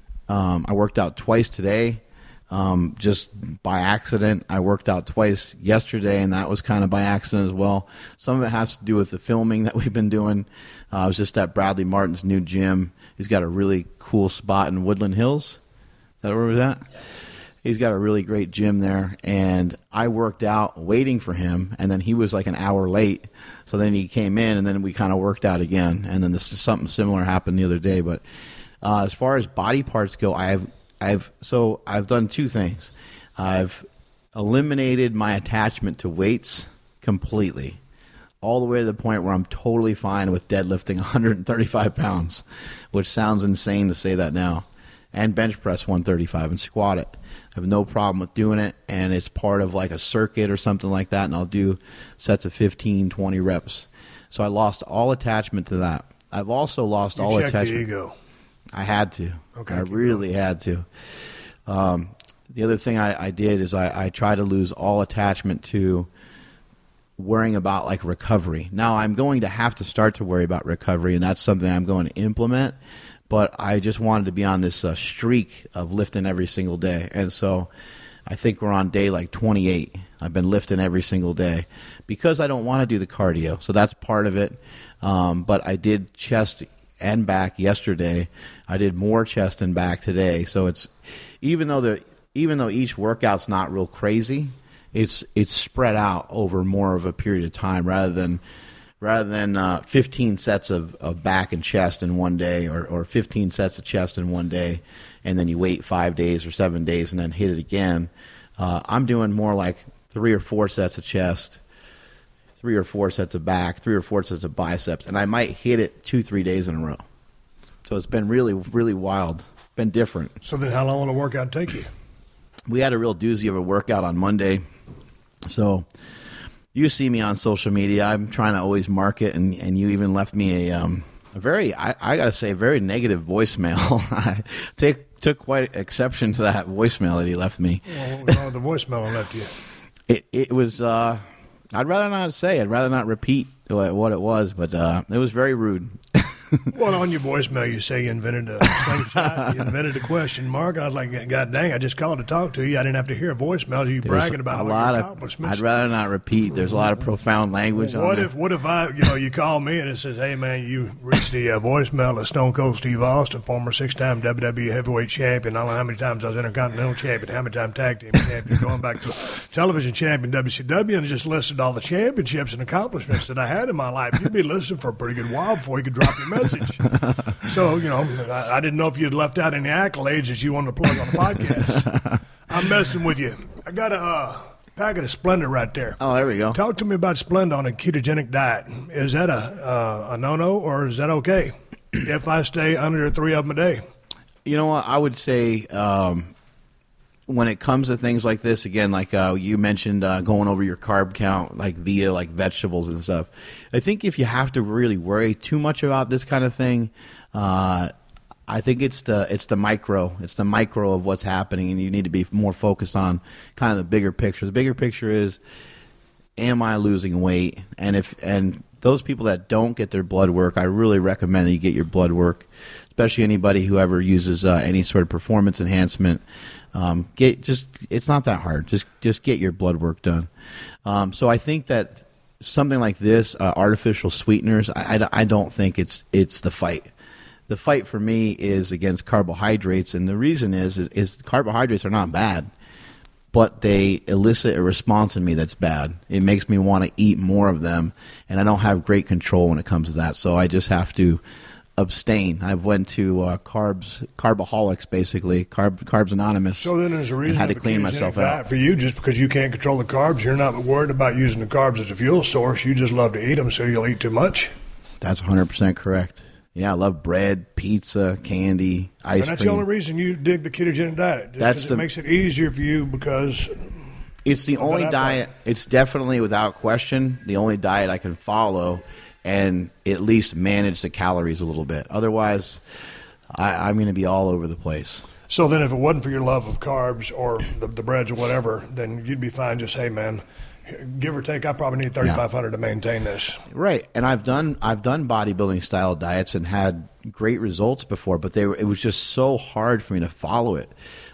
twice today, just by accident. I worked out twice yesterday, and that was kind of by accident as well. Some of it has to do with the filming that we've been doing. I was just at Bradley Martin's new gym. He's got a really cool spot in Woodland Hills. Is that where it was at? Yeah. He's got a really great gym there, and I worked out waiting for him, and then he was like an hour late. So then he came in, and then we kind of worked out again, and then something similar happened the other day. But as far as body parts go, I've done two things. I've eliminated my attachment to weights completely, all the way to the point where I'm totally fine with deadlifting 135 pounds, which sounds insane to say that now, and bench press 135 and squat it. I have no problem with doing it, and it's part of like a circuit or something like that, and I'll do sets of 15, 20 reps. So I lost all attachment to that. I've also lost all attachment. The ego. I had to. Okay. I really had to. The other thing I did is I tried to lose all attachment to worrying about like recovery. Now I'm going to have to start to worry about recovery, and that's something I'm going to implement. But I just wanted to be on this streak of lifting every single day. And so I think we're on day like 28. I've been lifting every single day because I don't want to do the cardio. So that's part of it. But I did chest and back yesterday. I did more chest and back today. So it's even though each workout's not real crazy, it's spread out over more of a period of time rather than 15 sets of back and chest in one day, or 15 sets of chest in one day, and then you wait 5 days or 7 days and then hit it again. I'm doing more like 3 or 4 sets of chest, 3 or 4 sets of back, 3 or 4 sets of biceps, and I might hit it 2-3 days in a row. So it's been really, really wild, been different. So then how long will a workout take you? We had a real doozy of a workout on Monday. So you see me on social media. I'm trying to always market, and you even left me a very, I got to say, very negative voicemail. I took quite exception to that voicemail that he left me. Well, the voicemail I left you. It was, I'd rather not say. I'd rather not repeat what it was, but it was very rude. Well, on your voicemail, you say you invented a slingshot, you invented a question mark. I was like, God dang, I just called to talk to you. I didn't have to hear a voicemail. You bragging about all your accomplishments. I'd rather not repeat. There's a lot of profound language on there. What if you call me and it says, hey, man, you reached the voicemail of Stone Cold Steve Austin, former 6-time WWE heavyweight champion. I don't know how many times I was Intercontinental champion, how many times tag team champion, going back to television champion, WCW, and just listed all the championships and accomplishments that I had in my life. You'd be listening for a pretty good while before you could drop your message. So, I didn't know if you'd left out any accolades that you wanted to plug on the podcast. I'm messing with you. I got a packet of Splenda right there. Oh, there we go. Talk to me about Splenda on a ketogenic diet. Is that a no-no, or is that okay if I stay under 3 of them a day? You know what? I would say when it comes to things like this, again, like you mentioned going over your carb count, like via like vegetables and stuff. I think if you have to really worry too much about this kind of thing, I think it's the micro. It's the micro of what's happening, and you need to be more focused on kind of the bigger picture. The bigger picture is, am I losing weight? And those people that don't get their blood work, I really recommend that you get your blood work, especially anybody who ever uses any sort of performance enhancement. It's not that hard. Just get your blood work done. So I think that something like this, artificial sweeteners, I don't think it's the fight. The fight for me is against carbohydrates, and the reason is carbohydrates are not bad, but they elicit a response in me that's bad. It makes me want to eat more of them, and I don't have great control when it comes to that. So I just have to abstain. I went to Carbaholics, basically, Carbs Anonymous. So then there's a reason and had to clean myself out. For you, just because you can't control the carbs, you're not worried about using the carbs as a fuel source. You just love to eat them, so you'll eat too much. That's 100% correct. Yeah, I love bread, pizza, candy, ice cream. And that's the only reason you dig the ketogenic diet. It makes it easier for you because it's the only diet. It's definitely, without question, the only diet I can follow and at least manage the calories a little bit. Otherwise, I'm going to be all over the place. So then if it wasn't for your love of carbs or the breads or whatever, then you'd be fine just, hey, man, give or take, I probably need 3,500 to maintain this. Right, and I've done bodybuilding style diets and had great results before, but it was just so hard for me to follow it.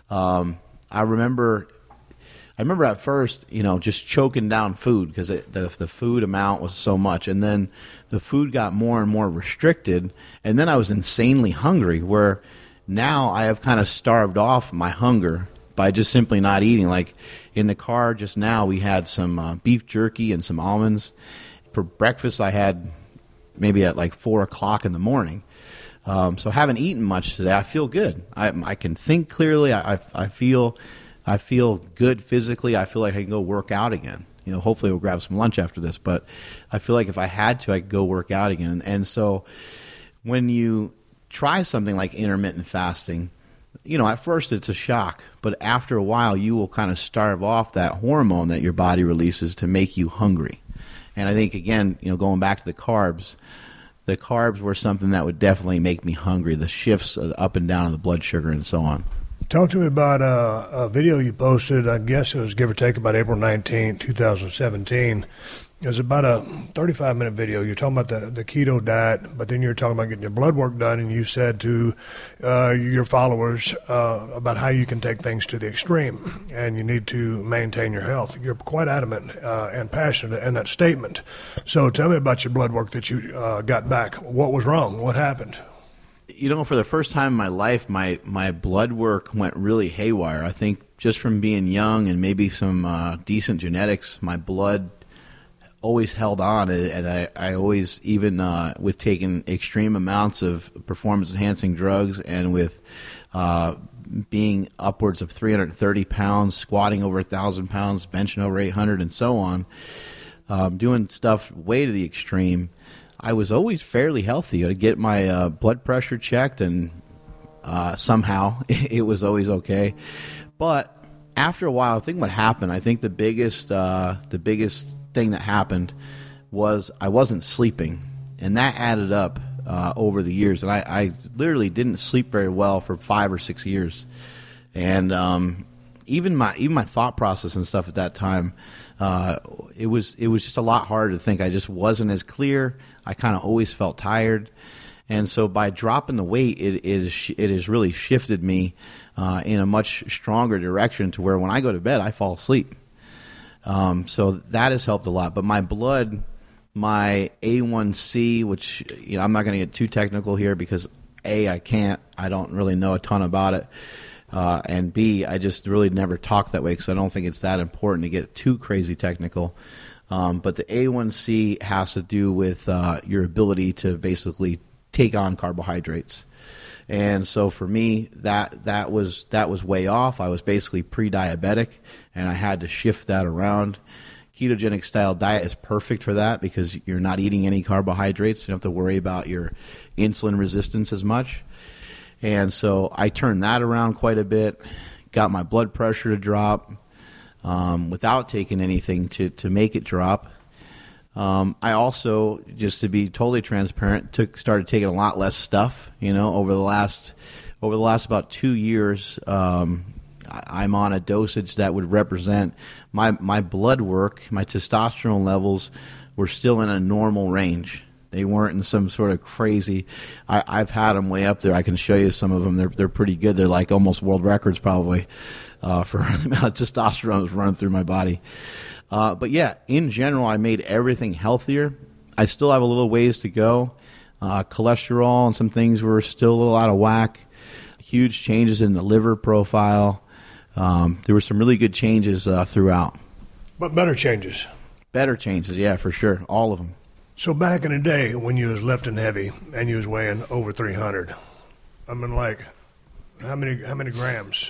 I remember at first, just choking down food because the food amount was so much, and then the food got more and more restricted, and then I was insanely hungry. Where now I have kind of starved off my hunger by just simply not eating. Like in the car just now, we had some beef jerky and some almonds. For breakfast, I had maybe at like 4 o'clock in the morning. So I haven't eaten much today. I feel good. I can think clearly. I feel good physically. I feel like I can go work out again. Hopefully we'll grab some lunch after this. But I feel like if I had to, I could go work out again. And so when you try something like intermittent fasting, at first it's a shock, but after a while you will kind of starve off that hormone that your body releases to make you hungry. And I think, again, going back to the carbs were something that would definitely make me hungry, the shifts up and down of the blood sugar and so on. Talk to me about a video you posted, I guess it was give or take about April 19, 2017. It was about a 35-minute video. You're talking about the keto diet, but then you're talking about getting your blood work done, and you said to your followers about how you can take things to the extreme, and you need to maintain your health. You're quite adamant and passionate in that statement. So tell me about your blood work that you got back. What was wrong? What happened? For the first time in my life, my blood work went really haywire. I think just from being young and maybe some decent genetics, my blood always held on, and I always, even with taking extreme amounts of performance-enhancing drugs and with being upwards of 330 pounds, squatting over 1,000 pounds, benching over 800, and so on, doing stuff way to the extreme, I was always fairly healthy. I'd get my blood pressure checked, and somehow it was always okay. But after a while, I think what happened, the biggest thing that happened was I wasn't sleeping, and that added up over the years. And I literally didn't sleep very well for 5 or 6 years, and even my thought process and stuff at that time, it was just a lot harder to think. I just wasn't as clear. I kind of always felt tired, and so by dropping the weight, it has really shifted me in a much stronger direction to where when I go to bed, I fall asleep. So that has helped a lot. But my blood, my A1C, which I'm not going to get too technical here because A, I can't. I don't really know a ton about it. And B, I just really never talk that way because I don't think it's that important to get too crazy technical. But the A1C has to do with your ability to basically take on carbohydrates. And so for me, that was way off. I was basically pre-diabetic, and I had to shift that around. Ketogenic style diet is perfect for that because you're not eating any carbohydrates. You don't have to worry about your insulin resistance as much. And so I turned that around quite a bit, got my blood pressure to drop without taking anything to make it drop. I also, just to be totally transparent, started taking a lot less stuff. Over the last about 2 years, I'm on a dosage that would represent my blood work, my testosterone levels were still in a normal range. They weren't in some sort of crazy. I've had them way up there. I can show you some of them. They're pretty good. They're like almost world records probably for the amount of testosterone that's running through my body. But yeah, in general, I made everything healthier. I still have a little ways to go. Cholesterol and some things were still a little out of whack. Huge changes in the liver profile. There were some really good changes throughout. But better changes. Better changes, yeah, for sure. All of them. So back in the day when you was lifting heavy and you was weighing over 300, I mean, like, how many grams?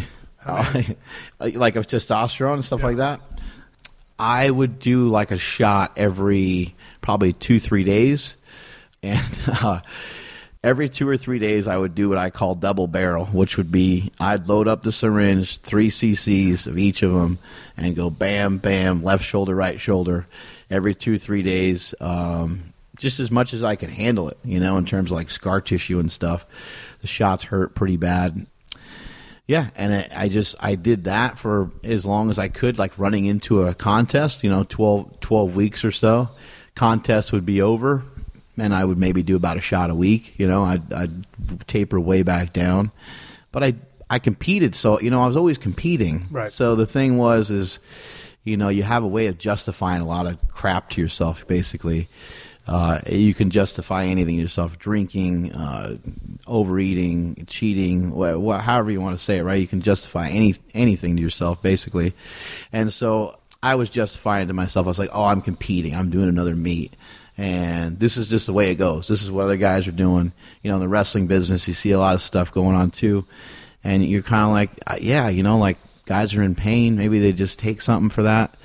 Like of testosterone and stuff like that? I would do like a shot every probably 2-3 days. And every 2 or 3 days I would do what I call double barrel, which would be I'd load up the syringe, 3 cc's of each of them, and go bam, bam, left shoulder, right shoulder, every 2-3 days, just as much as I could handle it, you know, in terms of like scar tissue and stuff. The shots hurt pretty bad. Yeah, and I did that for as long as I could, like running into a contest, you know, 12 weeks or so. Contest would be over, and I would maybe do about a shot a week. You know, I'd taper way back down. But I competed, so, you know, I was always competing. Right. So the thing is, you know, you have a way of justifying a lot of crap to yourself, basically. You can justify anything to yourself, drinking, overeating, cheating, however you want to say it, right? You can justify anything to yourself, basically. And so I was justifying to myself. I was like, oh, I'm competing. I'm doing another meet. And this is just the way it goes. This is what other guys are doing. You know, in the wrestling business, you see a lot of stuff going on, too. And you're kind of like, yeah, you know, like guys are in pain. Maybe they just take something for that.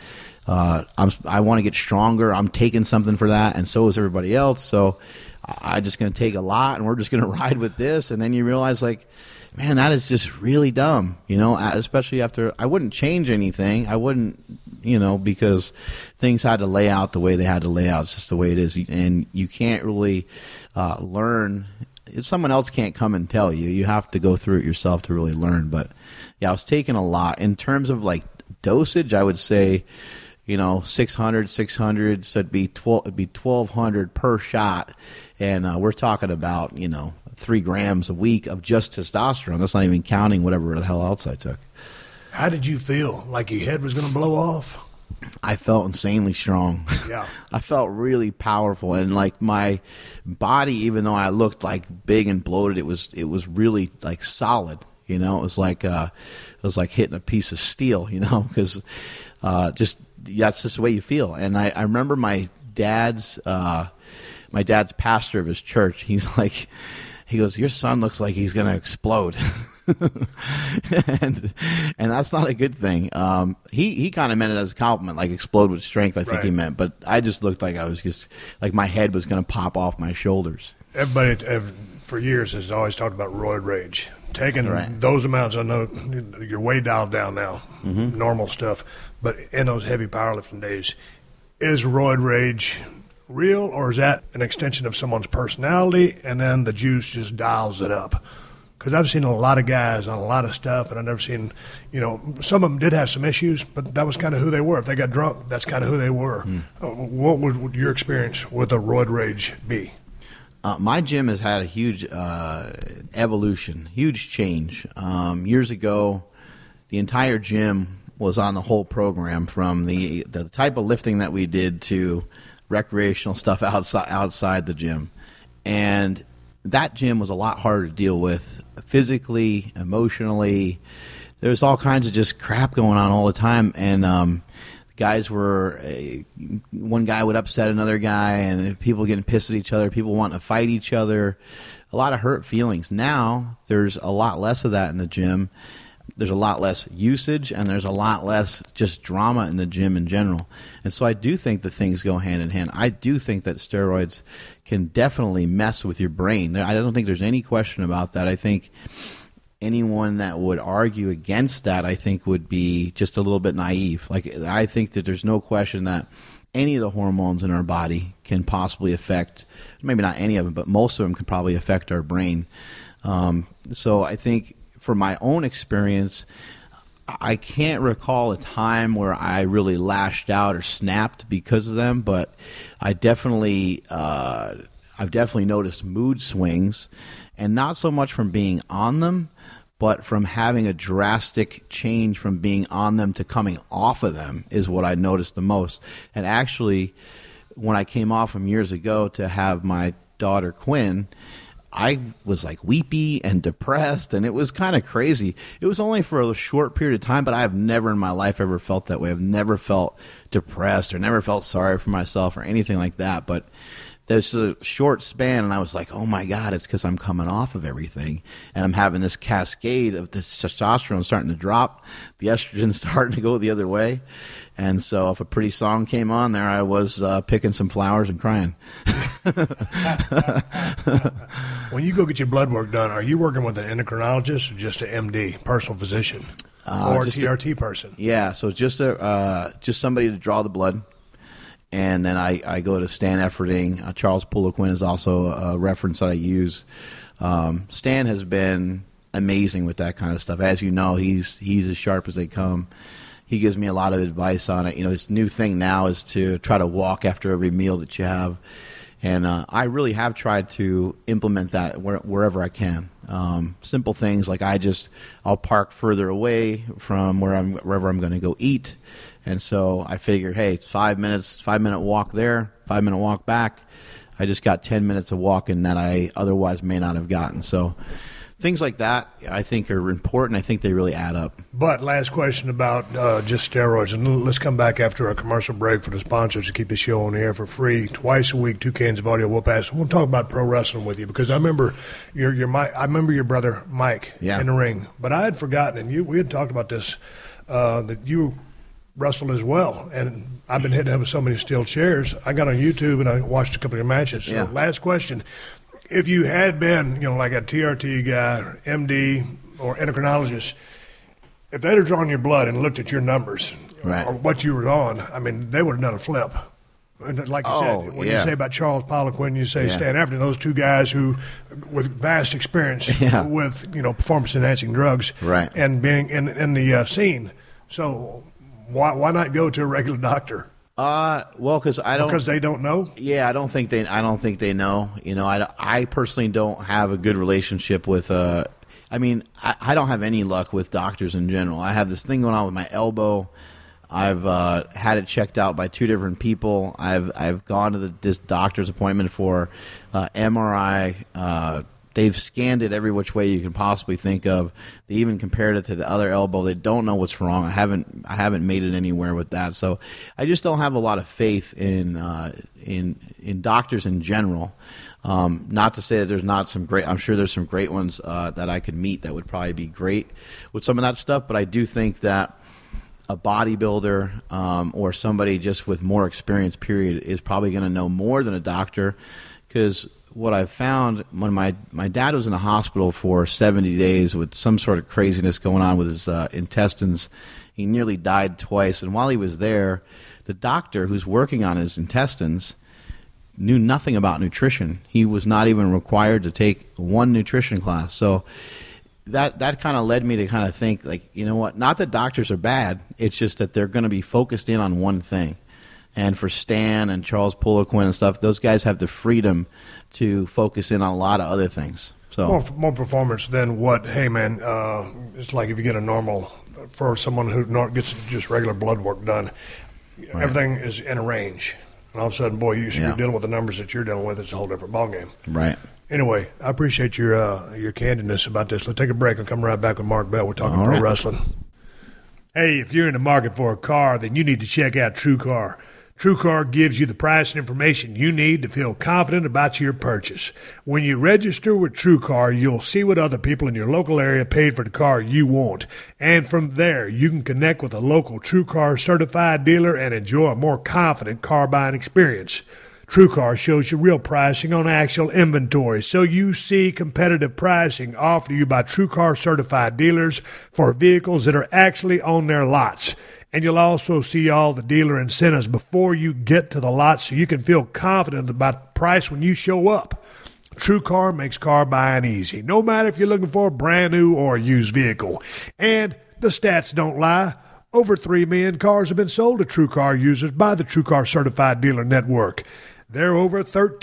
I want to get stronger. I'm taking something for that, and so is everybody else. So I'm just going to take a lot, and we're just going to ride with this. And then you realize, like, man, that is just really dumb, you know, especially after I wouldn't change anything. I wouldn't, you know, because things had to lay out the way they had to lay out. It's just the way it is. And you can't really learn. If someone else can't come and tell you, you have to go through it yourself to really learn. But, yeah, I was taking a lot. In terms of, like, dosage, I would say, you know, 600, so it'd be 1,200 per shot. And we're talking about, you know, 3 grams a week of just testosterone. That's not even counting whatever the hell else I took. How did you feel? Like your head was going to blow off? I felt insanely strong. Yeah. I felt really powerful, and like my body, even though I looked like big and bloated, it was really like solid. You know, it was like hitting a piece of steel. You know, because that's just the way you feel. And I remember my dad's pastor of his church. He goes, your son looks like he's going to explode. and that's not a good thing. He kind of meant it as a compliment, like explode with strength, I think he meant. But I just looked like I was just, like my head was going to pop off my shoulders. Everybody for years has always talked about roid rage. Taking those amounts, I know you're way dialed down now, normal stuff. But in those heavy powerlifting days, is roid rage real, or is that an extension of someone's personality and then the juice just dials it up? Because I've seen a lot of guys on a lot of stuff, and I've never seen, you know, some of them did have some issues, but that was kind of who they were. If they got drunk, that's kind of who they were. What would your experience with a roid rage be? My gym has had a huge evolution, huge change. Years ago, the entire gym was on the whole program, from the type of lifting that we did to recreational stuff outside the gym. And that gym was a lot harder to deal with physically, emotionally. There's all kinds of just crap going on all the time. And guys one guy would upset another guy, and people getting pissed at each other, people wanting to fight each other, a lot of hurt feelings. Now there's a lot less of that in the gym. There's a lot less usage, and there's a lot less just drama in the gym in general. And so I do think that things go hand in hand. I do think that steroids can definitely mess with your brain. I don't think there's any question about that. I think anyone that would argue against that, I think, would be just a little bit naive. Like, I think that there's no question that any of the hormones in our body can possibly affect, maybe not any of them, but most of them can probably affect our brain. So I think, from my own experience, I can't recall a time where I really lashed out or snapped because of them, but I've definitely noticed mood swings, and not so much from being on them, but from having a drastic change from being on them to coming off of them is what I noticed the most. And actually, when I came off them years ago to have my daughter Quinn, I was like weepy and depressed, and it was kind of crazy. It was only for a short period of time, but I have never in my life ever felt that way. I've never felt depressed or never felt sorry for myself or anything like that. But there's a short span, and I was like, oh my God, it's because I'm coming off of everything, and I'm having this cascade of the testosterone starting to drop, the estrogen starting to go the other way. And so if a pretty song came on there, I was picking some flowers and crying. When you go get your blood work done, are you working with an endocrinologist or just an MD, personal physician, or a TRT person? Yeah, so just somebody to draw the blood. And then I go to Stan Efferding. Charles Poliquin is also a reference that I use. Stan has been amazing with that kind of stuff. As you know, he's as sharp as they come. He gives me a lot of advice on it. You know, his new thing now is to try to walk after every meal that you have. And I really have tried to implement that wherever I can. Simple things like I'll park further away from wherever I'm going to go eat. And so I figure, hey, it's 5 minutes, 5-minute walk there, 5-minute walk back. I just got 10 minutes of walking that I otherwise may not have gotten. So things like that I think are important. I think they really add up. But last question about just steroids. And let's come back after a commercial break for the sponsors to keep the show on the air for free. Twice a week, 2 cans of audio whoop-ass. We'll talk about pro wrestling with you because I remember your brother Mike in the ring. But I had forgotten, and we had talked about this, that you wrestled as well, and I've been hitting up with so many steel chairs. I got on YouTube and I watched a couple of your matches. So last question. If you had been, like a TRT guy, or MD, or endocrinologist, if they'd have drawn your blood and looked at your numbers or what you were on, I mean, they would have done a flip. And like you said, when you say about Charles Poliquin, you say Stan Efferding, those two guys who, with vast experience with, performance-enhancing drugs and being in the scene. So why not go to a regular doctor? Well, because they don't know. Yeah, I don't think they know. I personally don't have a good relationship with. I don't have any luck with doctors in general. I have this thing going on with my elbow. I've had it checked out by 2 different people. I've gone to this doctor's appointment for MRI. They've scanned it every which way you can possibly think of. They even compared it to the other elbow. They don't know what's wrong. I haven't made it anywhere with that. So I just don't have a lot of faith in doctors in general. Not to say that there's not some great. I'm sure there's some great ones that I could meet that would probably be great with some of that stuff. But I do think that a bodybuilder or somebody just with more experience, period, is probably going to know more than a doctor, because what I've found when my dad was in the hospital for 70 days with some sort of craziness going on with his intestines. He nearly died twice. And while he was there, the doctor who's working on his intestines knew nothing about nutrition. He was not even required to take one nutrition class. So that kind of led me to kind of think, like, you know what, not that doctors are bad. It's just that they're going to be focused in on one thing. And for Stan and Charles Poliquin and stuff, those guys have the freedom to focus in on a lot of other things. So more performance than what? Hey man, it's like if you get a normal for someone who gets just regular blood work done, everything is in a range, and all of a sudden, boy, you're dealing with the numbers that you're dealing with. It's a whole different ballgame. Right. Anyway, I appreciate your candidness about this. Let's take a break and come right back with Mark Bell. We're talking pro wrestling. Hey, if you're in the market for a car, then you need to check out TrueCar. TrueCar gives you the price and information you need to feel confident about your purchase. When you register with TrueCar, you'll see what other people in your local area paid for the car you want. And from there, you can connect with a local TrueCar certified dealer and enjoy a more confident car buying experience. TrueCar shows you real pricing on actual inventory, so you see competitive pricing offered to you by TrueCar certified dealers for vehicles that are actually on their lots. And you'll also see all the dealer incentives before you get to the lot, so you can feel confident about the price when you show up. TrueCar makes car buying easy, no matter if you're looking for a brand new or a used vehicle. And the stats don't lie. Over 3 million cars have been sold to TrueCar users by the TrueCar Certified Dealer Network. There are over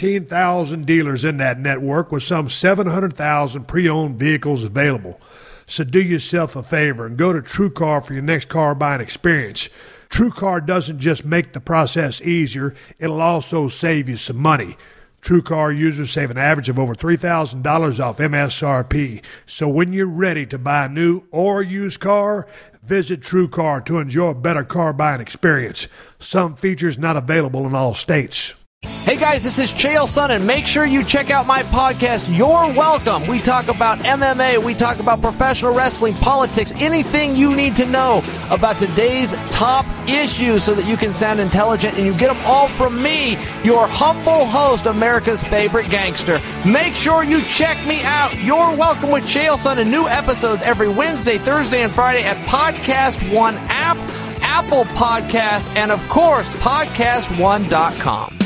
13,000 dealers in that network with some 700,000 pre-owned vehicles available. So do yourself a favor and go to TrueCar for your next car buying experience. TrueCar doesn't just make the process easier, it'll also save you some money. TrueCar users save an average of over $3,000 off MSRP. So when you're ready to buy a new or used car, visit TrueCar to enjoy a better car buying experience. Some features not available in all states. Hey guys, this is Chael Sonnen, and make sure you check out my podcast, You're Welcome. We talk about MMA, we talk about professional wrestling, politics, anything you need to know about today's top issues so that you can sound intelligent, and you get them all from me, your humble host, America's favorite gangster. Make sure you check me out. You're Welcome with Chael Sonnen. New episodes every Wednesday, Thursday, and Friday at Podcast One app, Apple Podcasts, and of course, PodcastOne.com.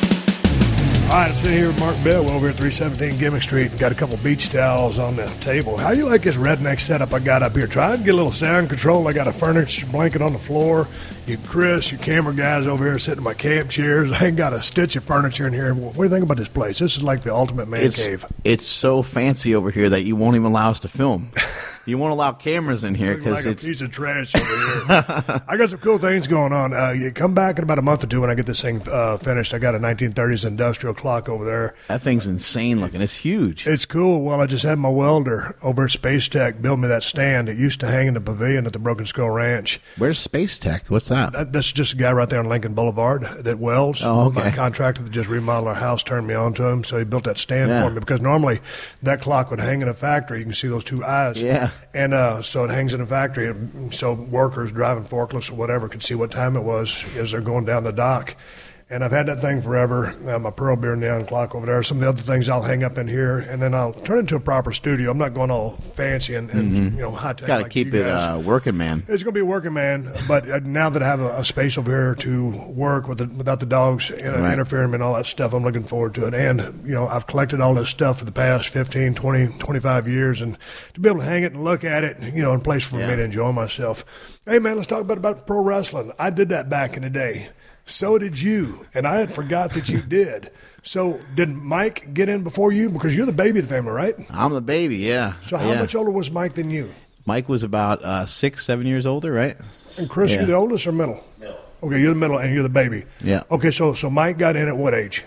All right, I'm sitting here with Mark Bell over at 317 Gimmick Street and got a couple beach towels on the table. How do you like this redneck setup I got up here? Trying to get a little sound control. I got a furniture blanket on the floor. You, Chris, your camera guys over here sitting in my camp chairs. I ain't got a stitch of furniture in here. What do you think about this place? This is like the ultimate man cave. It's so fancy over here that you won't even allow us to film. You won't allow cameras in here because it's a piece of trash over here. I got some cool things going on. You come back in about a month or two when I get this thing finished. I got a 1930s industrial clock over there. That thing's insane looking. It's huge. It's cool. Well, I just had my welder over at Space Tech build me that stand. It used to hang in the pavilion at the Broken Skull Ranch. Where's Space Tech? What's that? That's just a guy right there on Lincoln Boulevard that welds. Oh, okay. My contractor that just remodeled our house turned me on to him, so he built that stand for me because normally that clock would hang in a factory. You can see those two eyes. Yeah. And so it hangs in a factory, so workers driving forklifts or whatever could see what time it was as they're going down the dock. And I've had that thing forever. My Pearl Beer neon clock over there. Some of the other things I'll hang up in here, and then I'll turn it into a proper studio. I'm not going all fancy and high tech. Got to keep it working, man. It's going to be a working man, but now that I have a space over here to work without the dogs interfering and all that stuff, I'm looking forward to it. And I've collected all this stuff for the past 15, 20, 25 years, and to be able to hang it and look at it, in a place for me to enjoy myself. Hey man, let's talk about pro wrestling. I did that back in the day. So did you, and I had forgot that you did. So did Mike get in before you? Because you're the baby of the family, right? I'm the baby, yeah. So how much older was Mike than you? Mike was about 6, 7 years older, right? And Chris, you're the oldest or middle? Middle. Okay, you're the middle, and you're the baby. Yeah. Okay, so Mike got in at what age?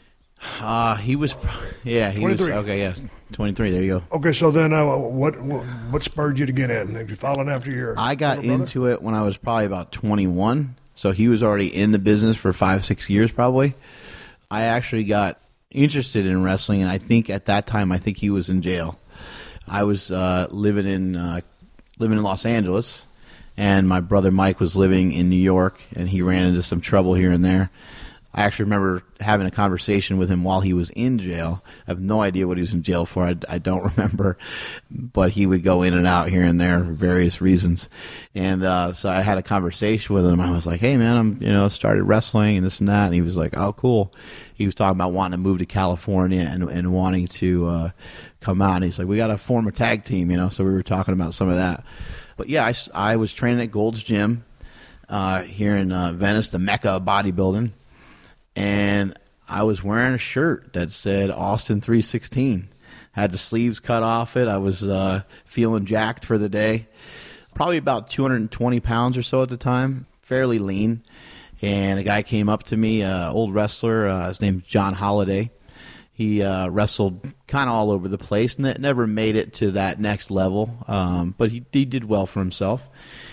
He was 23. 23. There you go. Okay, so then what spurred you to get in? Have you followed after your? I got into it when I was probably about 21. So he was already in the business for 5-6 years probably. I actually got interested in wrestling, and I think at that time he was in jail. I was living in Los Angeles, and my brother Mike was living in New York, and he ran into some trouble here and there. I actually remember having a conversation with him while he was in jail. I have no idea what he was in jail for. I don't remember. But he would go in and out here and there for various reasons. And so I had a conversation with him. I was like, hey, man, I'm started wrestling and this and that. And he was like, oh, cool. He was talking about wanting to move to California and wanting to come out. And he's like, we got to form a tag team, So we were talking about some of that. But, yeah, I was training at Gold's Gym here in Venice, the mecca of bodybuilding. And I was wearing a shirt that said Austin 316. Had the sleeves cut off it. I was feeling jacked for the day. Probably about 220 pounds or so at the time. Fairly lean. And a guy came up to me, old wrestler. His name's John Holiday. He wrestled kind of all over the place. Never made it to that next level. But he did well for himself.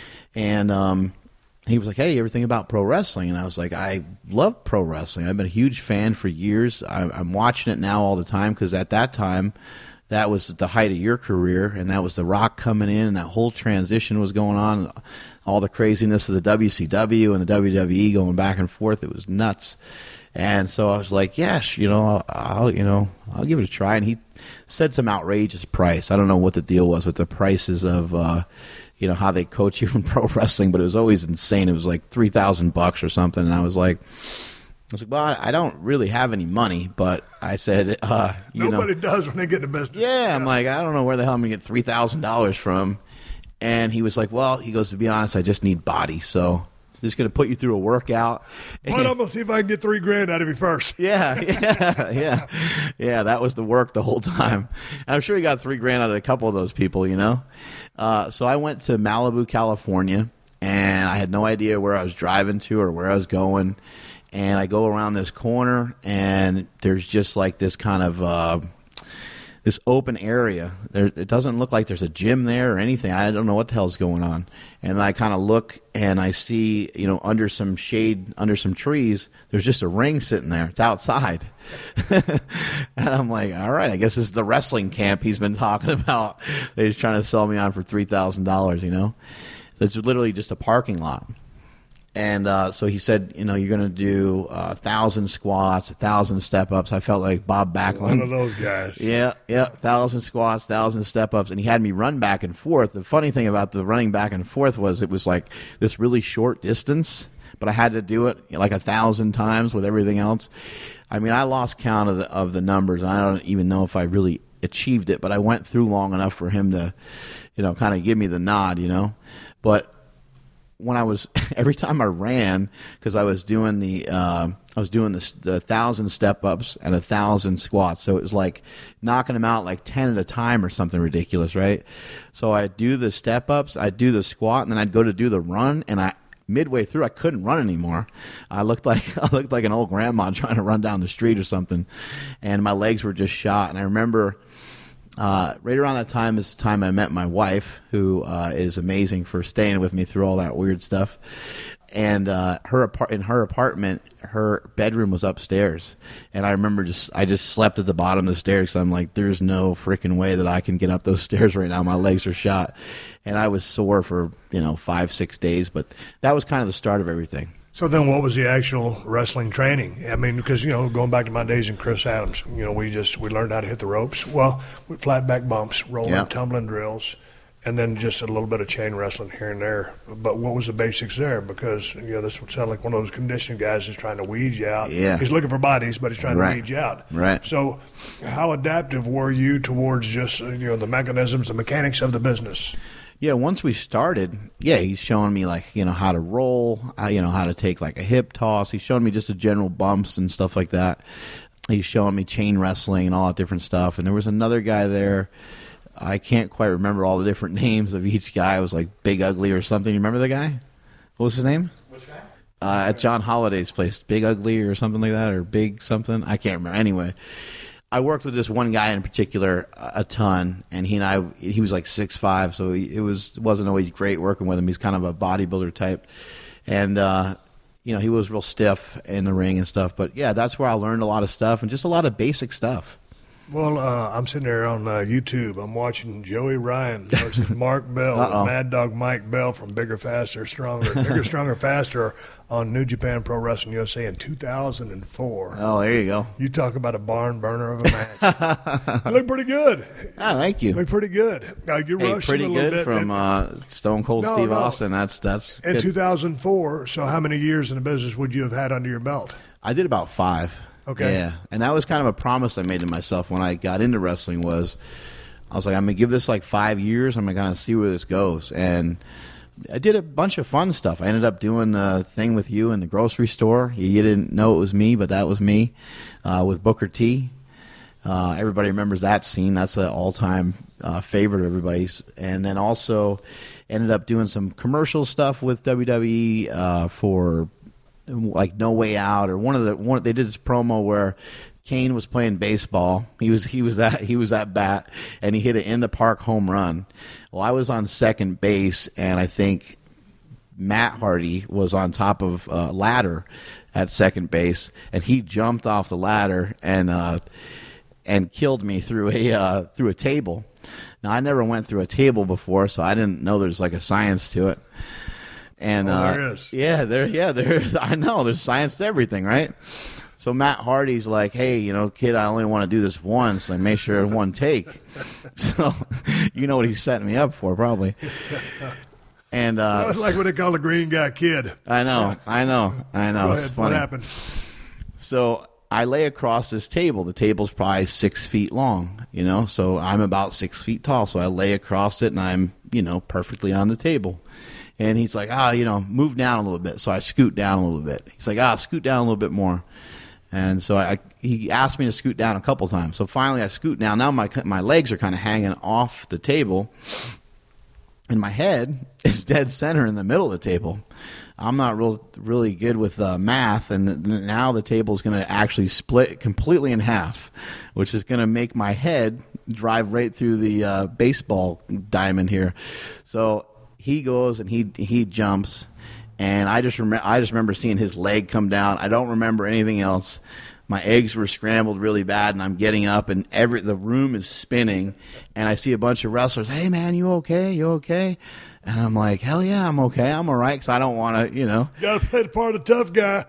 And he was like, hey, you ever think about pro wrestling? And I was like, I love pro wrestling. I've been a huge fan for years. I'm watching it now all the time because at that time, that was the height of your career, and that was The Rock coming in, and that whole transition was going on, all the craziness of the WCW and the WWE going back and forth. It was nuts. And so I was like, yes, I'll give it a try. And he said some outrageous price. I don't know what the deal was with the prices of how they coach you in pro wrestling, but it was always insane. It was like $3,000 or something. And I was like, was like, well, I don't really have any money, but I said, Nobody does when they get in business. Yeah, I'm like, I don't know where the hell I'm going to get $3,000 from. And he was like, well, he goes, to be honest, I just need body, so I'm just going to put you through a workout. But I'm going to see if I can get $3,000 out of you first. Yeah, that was the work the whole time. And I'm sure he got $3,000 out of a couple of those people, So I went to Malibu, California, and I had no idea where I was driving to or where I was going. And I go around this corner, and there's just like this kind of this open area. It doesn't look like there's a gym there or anything. I don't know what the hell's going on. And I kind of look, and I see, under some shade, under some trees, there's just a ring sitting there. It's outside. And I'm like, all right, I guess this is the wrestling camp he's been talking about. They're just trying to sell me on for $3,000, It's literally just a parking lot. And so he said, you're going to do 1,000 squats, 1,000 step-ups. I felt like Bob Backlund. One of those guys. Yeah, 1,000 squats, 1,000 step-ups. And he had me run back and forth. The funny thing about the running back and forth was it was like this really short distance, but I had to do it like 1,000 times with everything else. I mean, I lost count of the numbers. I don't even know if I really achieved it, but I went through long enough for him to, kind of give me the nod, But when every time I ran, because I was doing the 1,000 step-ups and 1,000 squats, so it was like knocking them out like 10 at a time or something ridiculous, right? So I'd do the step-ups, I'd do the squat, and then I'd go to do the run, and midway through I couldn't run anymore. I looked like an old grandma trying to run down the street or something, and my legs were just shot. And I remember right around that time is the time I met my wife, who is amazing for staying with me through all that weird stuff. And in her apartment, her bedroom was upstairs. And I remember I just slept at the bottom of the stairs because I'm like, there's no freaking way that I can get up those stairs right now. My legs are shot. And I was sore for 5-6 days. But that was kind of the start of everything. So then what was the actual wrestling training? I mean, because, going back to my days in Chris Adams, we learned how to hit the ropes. Well, with flat back bumps, rolling, tumbling drills, and then just a little bit of chain wrestling here and there. But what was the basics there? Because, this would sound like one of those conditioning guys who's trying to weed you out. Yeah. He's looking for bodies, but he's trying to weed you out. Right. So how adaptive were you towards just, the mechanisms, the mechanics of the business? Yeah, once we started, he's showing me how to roll, how to take like a hip toss. He's showing me just the general bumps and stuff like that. He's showing me chain wrestling and all that different stuff. And there was another guy there. I can't quite remember all the different names of each guy. It was like Big Ugly or something. You remember the guy? What was his name? Which guy? At John Holliday's place, Big Ugly or something like that, or Big something. I can't remember. Anyway, I worked with this one guy in particular a ton, and he was like 6'5", so it wasn't always great working with him. He's kind of a bodybuilder type, and he was real stiff in the ring and stuff. But yeah, that's where I learned a lot of stuff and just a lot of basic stuff. Well, I'm sitting there on YouTube. I'm watching Joey Ryan versus Mark Bell, and Mad Dog Mike Bell from Bigger, Faster, Stronger. Bigger, Stronger, Faster on New Japan Pro Wrestling USA in 2004. Oh, there you go. You talk about a barn burner of a match. You look pretty good. Oh, thank you. You look pretty good. You're rushing pretty a little good bit. From Stone Cold Steve Austin. That's in good. 2004, so how many years in the business would you have had under your belt? I did about 5. Okay. Yeah, and that was kind of a promise I made to myself when I got into wrestling. I was like, I'm going to give this like 5 years. I'm going to kind of see where this goes. And I did a bunch of fun stuff. I ended up doing the thing with you in the grocery store. You didn't know it was me, but that was me with Booker T. Everybody remembers that scene. That's an all-time favorite of everybody's. And then also ended up doing some commercial stuff with WWE for like No Way Out, or they did this promo where Kane was playing baseball. He was that bat, and he hit an in the park home run. Well, I was on second base, and I think Matt Hardy was on top of a ladder at second base, and he jumped off the ladder and killed me through a table. Now, I never went through a table before, so I didn't know there's like a science to it. And there is. Yeah, there is. I know there's science to everything, right? So Matt Hardy's like, hey, kid, I only want to do this once. Like, make sure one take. So you know what he's setting me up for, probably. And that's like what they call a green guy kid. I know. Go It's ahead. funny. What happened? So I lay across this table. The table's probably 6 feet long, so I'm about 6 feet tall. So I lay across it, and I'm, perfectly on the table. And he's like, move down a little bit. So I scoot down a little bit. He's like, scoot down a little bit more. And so he asked me to scoot down a couple times. So finally I scoot down. Now my legs are kind of hanging off the table, and my head is dead center in the middle of the table. I'm not really good with math, and now the table is going to actually split completely in half, which is going to make my head drive right through the baseball diamond here. So he goes and he jumps, and I just remember seeing his leg come down. I don't remember anything else. My eggs were scrambled really bad, and I'm getting up, and the room is spinning, and I see a bunch of wrestlers. Hey, man, you okay? You okay? And I'm like, hell yeah, I'm okay. I'm all right, because I don't want to, You got to play the part of the tough guy.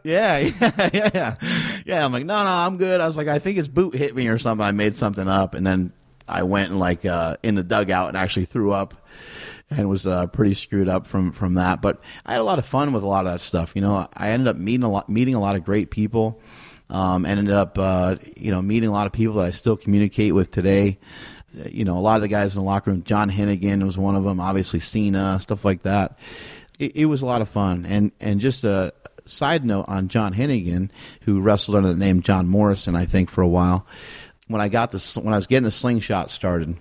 Yeah. I'm like, no, I'm good. I was like, I think his boot hit me or something. I made something up, and then I went and in the dugout and actually threw up. And was pretty screwed up from that. But I had a lot of fun with a lot of that stuff. I ended up meeting a lot of great people. Ended up meeting a lot of people that I still communicate with today. A lot of the guys in the locker room. John Hennigan was one of them. Obviously Cena, stuff like that. It was a lot of fun. And just a side note on John Hennigan, who wrestled under the name John Morrison, I think, for a while. When I was getting the slingshot started,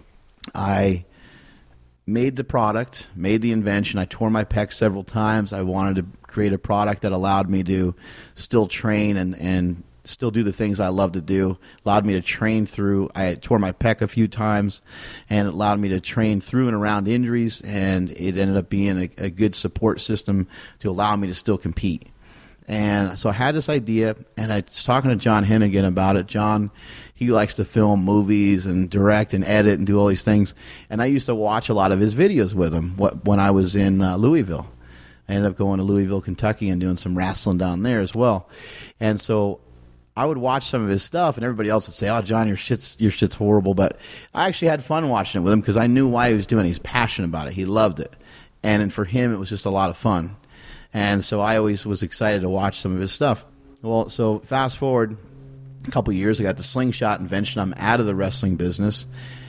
I made the product, made the invention. I tore my pec several times. I wanted to create a product that allowed me to still train and still do the things I love to do. Allowed me to train through. I tore my pec a few times, and it allowed me to train through and around injuries, and it ended up being a good support system to allow me to still compete. And so I had this idea, and I was talking to John Hennigan about it. John, he likes to film movies and direct and edit and do all these things. And I used to watch a lot of his videos with him when I was in Louisville. I ended up going to Louisville, Kentucky, and doing some wrestling down there as well. And so I would watch some of his stuff, and everybody else would say, "Oh, John, your shit's horrible." But I actually had fun watching it with him because I knew why he was doing it. He's passionate about it. He loved it. And for him, it was just a lot of fun. And so I always was excited to watch some of his stuff. Well, so fast forward a couple of years, I got the slingshot invention. I'm out of the wrestling business.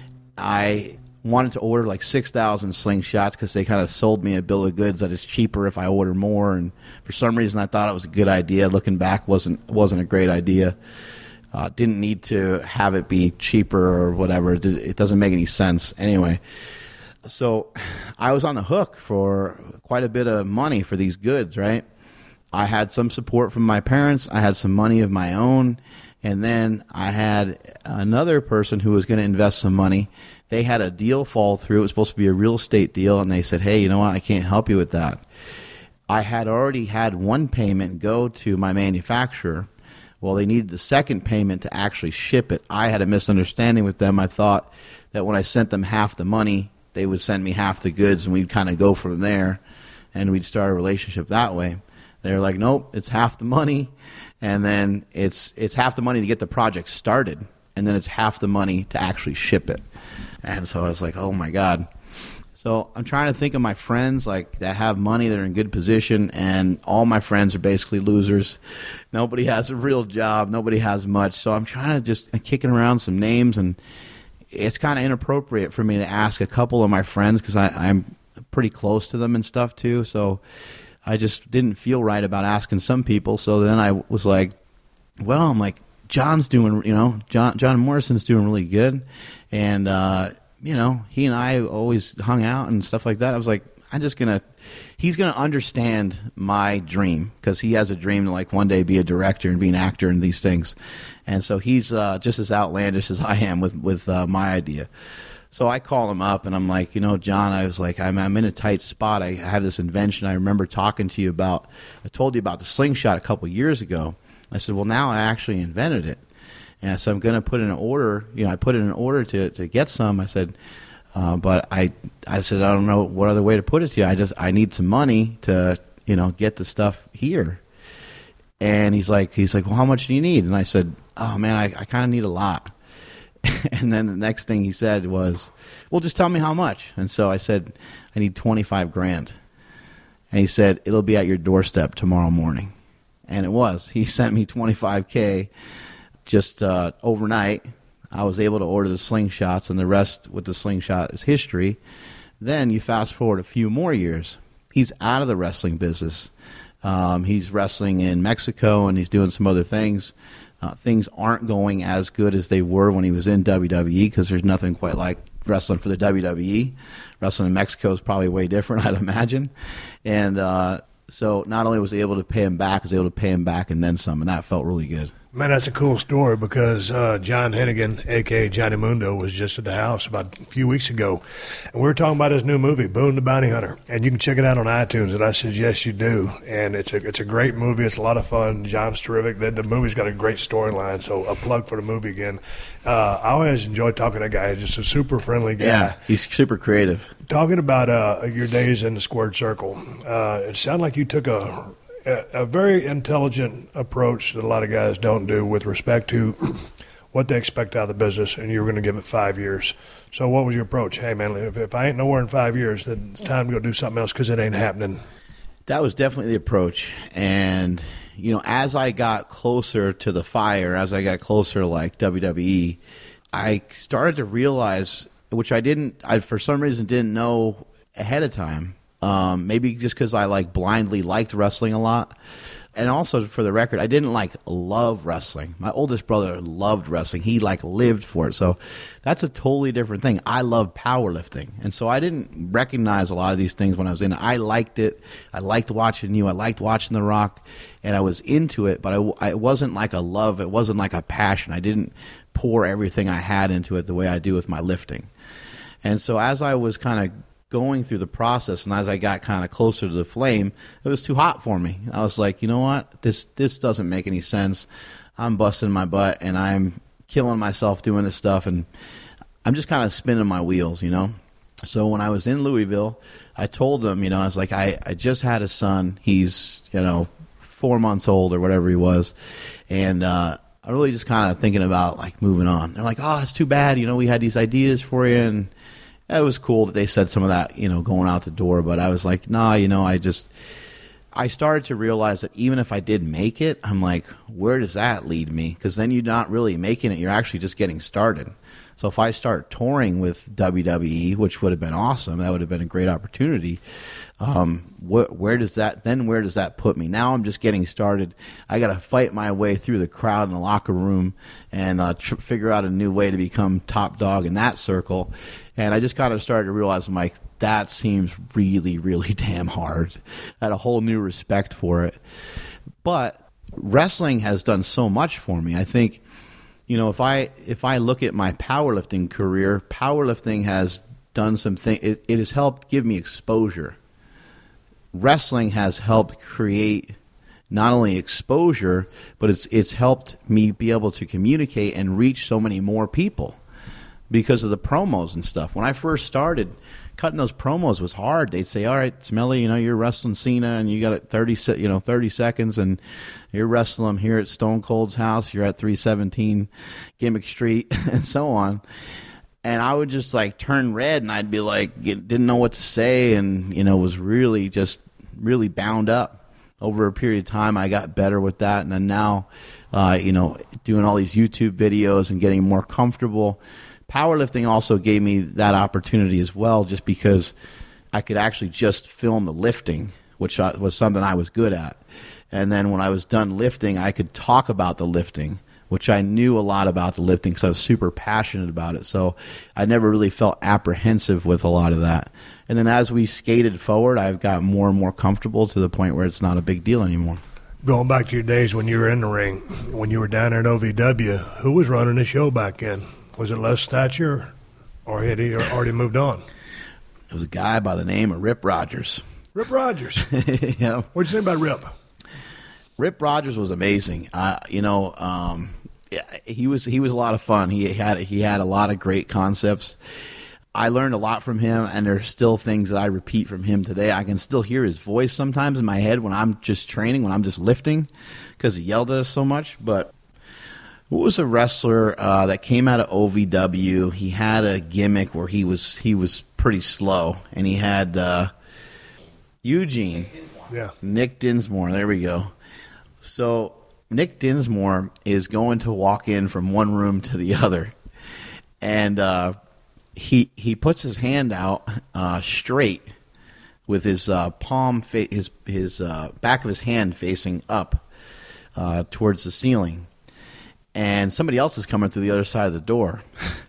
I wanted to order like 6,000 slingshots because they kind of sold me a bill of goods that it's cheaper if I order more. And for some reason, I thought it was a good idea. Looking back, wasn't a great idea. Didn't need to have it be cheaper or whatever. It doesn't make any sense. Anyway, so I was on the hook for quite a bit of money for these goods, right? I had some support from my parents. I had some money of my own. And then I had another person who was going to invest some money. They had a deal fall through. It was supposed to be a real estate deal. And they said, hey, you know what? I can't help you with that. I had already had one payment go to my manufacturer. Well, they needed the second payment to actually ship it. I had a misunderstanding with them. I thought that when I sent them half the money, they would send me half the goods, and we'd kind of go from there, and we'd start a relationship that way. They were like, nope, it's half the money, and then it's half the money to get the project started, and then it's half the money to actually ship it. And so I was like, oh, my God. So I'm trying to think of my friends like that have money, that are in good position, and all my friends are basically losers. Nobody has a real job. Nobody has much. So I'm trying to just kicking around some names, and it's kind of inappropriate for me to ask a couple of my friends because I'm pretty close to them and stuff too. So I just didn't feel right about asking some people. So then I was like, well, I'm like, John's doing, John Morrison's doing really good. And, he and I always hung out and stuff like that. I was like, he's going to understand my dream because he has a dream to like one day be a director and be an actor and these things. And so he's just as outlandish as I am with my idea. So I call him up and I'm like, John, I was like, I'm in a tight spot. I have this invention I remember talking to you about. I told you about the slingshot a couple years ago. I said, well, now I actually invented it. And so I'm going to put in an order. I put in an order to get some. I said, but I said, I don't know what other way to put it to you. I need some money to, get the stuff here. And he's like, well, how much do you need? And I said, oh man, I kind of need a lot. And then the next thing he said was, well, just tell me how much. And so I said, I need $25,000. And he said, it'll be at your doorstep tomorrow morning. And it was. He sent me $25K just overnight. I was able to order the slingshots, and the rest with the slingshot is history. Then you fast forward a few more years. He's out of the wrestling business. He's wrestling in Mexico, and he's doing some other things. Things aren't going as good as they were when he was in WWE, because there's nothing quite like wrestling for the WWE. Wrestling in Mexico is probably way different, I'd imagine. And so not only was he able to pay him back, I was able to pay him back and then some, and that felt really good. Man, that's a cool story, because John Hennigan, a.k.a. Johnny Mundo, was just at the house about a few weeks ago, and we were talking about his new movie, Boone the Bounty Hunter, and you can check it out on iTunes, and I suggest you do. And it's a great movie. It's a lot of fun. John's terrific. The movie's got a great storyline, so a plug for the movie again. I always enjoy talking to that guy. He's just a super friendly guy. Yeah, he's super creative. Talking about your days in the squared circle, it sounded like you took a very intelligent approach that a lot of guys don't do with respect to what they expect out of the business, and you were going to give it 5 years. So what was your approach? Hey, man, if I ain't nowhere in 5 years, then it's time to go do something else, because it ain't happening. That was definitely the approach. And, you know, as I got closer to the fire, as I got closer to, like, WWE, I started to realize, which I for some reason didn't know ahead of time, maybe just because I blindly liked wrestling a lot. And also, for the record, I didn't love wrestling. My oldest brother loved wrestling. He lived for it. So that's a totally different thing. I love powerlifting. And so I didn't recognize a lot of these things when I was in it. I liked it. I liked watching you. I liked watching The Rock. And I was into it, but it wasn't like a love. It wasn't like a passion. I didn't pour everything I had into it the way I do with my lifting. And so as I was kind of going through the process, and as I got kind of closer to the flame, it was too hot for me. I was like, you know what? This doesn't make any sense. I'm busting my butt, and I'm killing myself doing this stuff, and I'm just kind of spinning my wheels, you know? So when I was in Louisville, I told them, you know, I was like, I just had a son. He's, 4 months old or whatever he was, and I'm really just kind of thinking about, moving on. They're like, oh, it's too bad. We had these ideas for you, and it was cool that they said some of that, going out the door. But I was like, nah, I started to realize that even if I did make it, I'm like, where does that lead me? Because then you're not really making it. You're actually just getting started. So if I start touring with WWE, which would have been awesome, that would have been a great opportunity. Where does that put me? Now I'm just getting started. I got to fight my way through the crowd in the locker room and figure out a new way to become top dog in that circle. And I just kind of started to realize, I'm like, that seems really, really damn hard. I had a whole new respect for it. But wrestling has done so much for me. I think, if I look at my powerlifting career, powerlifting has done some things. It has helped give me exposure. Wrestling has helped create not only exposure, but it's helped me be able to communicate and reach so many more people because of the promos and stuff. When I first started, cutting those promos was hard. They'd say, all right, Smelly, you're wrestling Cena, and you got 30 seconds, and you're wrestling him here at Stone Cold's house. You're at 317 Gimmick Street, and so on. And I would just turn red, and I'd be didn't know what to say, and was really bound up. Over a period of time, I got better with that, and then now, doing all these YouTube videos and getting more comfortable. Powerlifting also gave me that opportunity as well, just because I could actually just film the lifting, which was something I was good at. And then when I was done lifting, I could talk about the lifting, which I knew a lot about the lifting because I was super passionate about it. So I never really felt apprehensive with a lot of that. And then as we skated forward, I've got more and more comfortable to the point where it's not a big deal anymore. Going back to your days when you were in the ring, when you were down there at OVW, who was running the show back then? Was it Les Thatcher, or had he already moved on? It was a guy by the name of Rip Rogers. Rip Rogers. Yeah. What'd you think about Rip? Rip Rogers was amazing. He was a lot of fun. He had a lot of great concepts. I learned a lot from him, and there's still things that I repeat from him today. I can still hear his voice sometimes in my head when I'm just training, when I'm just lifting, because he yelled at us so much. But who was a wrestler that came out of OVW? He had a gimmick where he was pretty slow, and he had Eugene. Yeah. Nick Dinsmore. There we go. So Nick Dinsmore is going to walk in from one room to the other, and he puts his hand out straight with his palm, his back of his hand facing up towards the ceiling, and somebody else is coming through the other side of the door,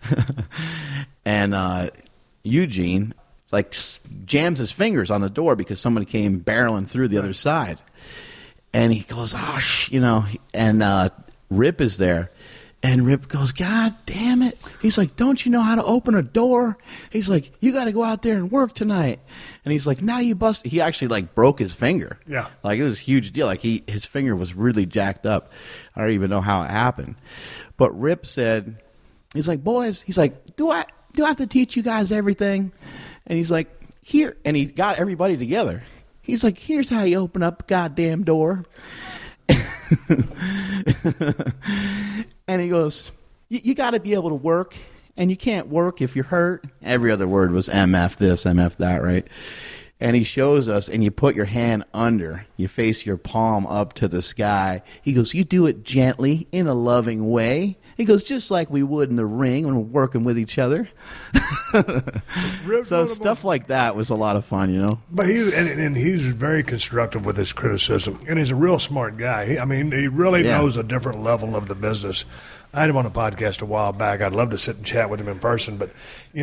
and Eugene like jams his fingers on the door because somebody came barreling through the other side. And he goes, and Rip is there. And Rip goes, God damn it. He's like, don't you know how to open a door? He's like, you got to go out there and work tonight. And he's like, now you bust. He actually like broke his finger. Yeah. Like it was a huge deal. Like his finger was really jacked up. I don't even know how it happened. But Rip said, he's like, boys, he's like, do I have to teach you guys everything? And he's like, here. And he got everybody together. He's like, here's how you open up a goddamn door. And he goes, you got to be able to work, and you can't work if you're hurt. Every other word was MF this, MF that, right? And he shows us, and you put your hand under. You face your palm up to the sky. He goes, you do it gently, in a loving way. He goes, just like we would in the ring when we're working with each other. So stuff like that was a lot of fun, you know. But he's very constructive with his criticism, and he's a real smart guy. He really knows a different level of the business. I had him on a podcast a while back. I'd love to sit and chat with him in person, but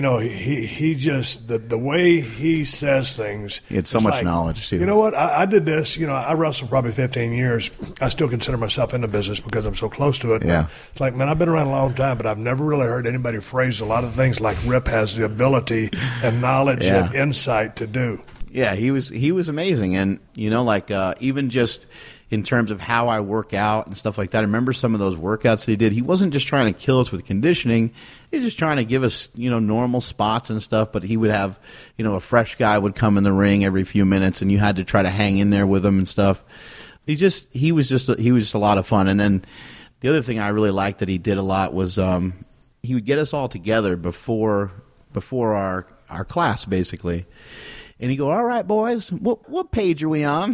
he just the way he says things. He had so much knowledge too. You know what? I did this. I wrestled probably 15 years. I still consider myself in the business because I'm so close to it. Yeah. It's like, man, I've been around a long time, but I've never really heard anybody phrase a lot of things like Rip has the ability and knowledge and insight to do. Yeah, he was amazing, and even just in terms of how I work out and stuff like that. I remember some of those workouts that he did. He wasn't just trying to kill us with conditioning. He was just trying to give us, normal spots and stuff. But he would have, a fresh guy would come in the ring every few minutes, and you had to try to hang in there with him and stuff. He was just a lot of fun. And then the other thing I really liked that he did a lot was he would get us all together before our class, basically. And he'd go, all right, boys, what page are we on?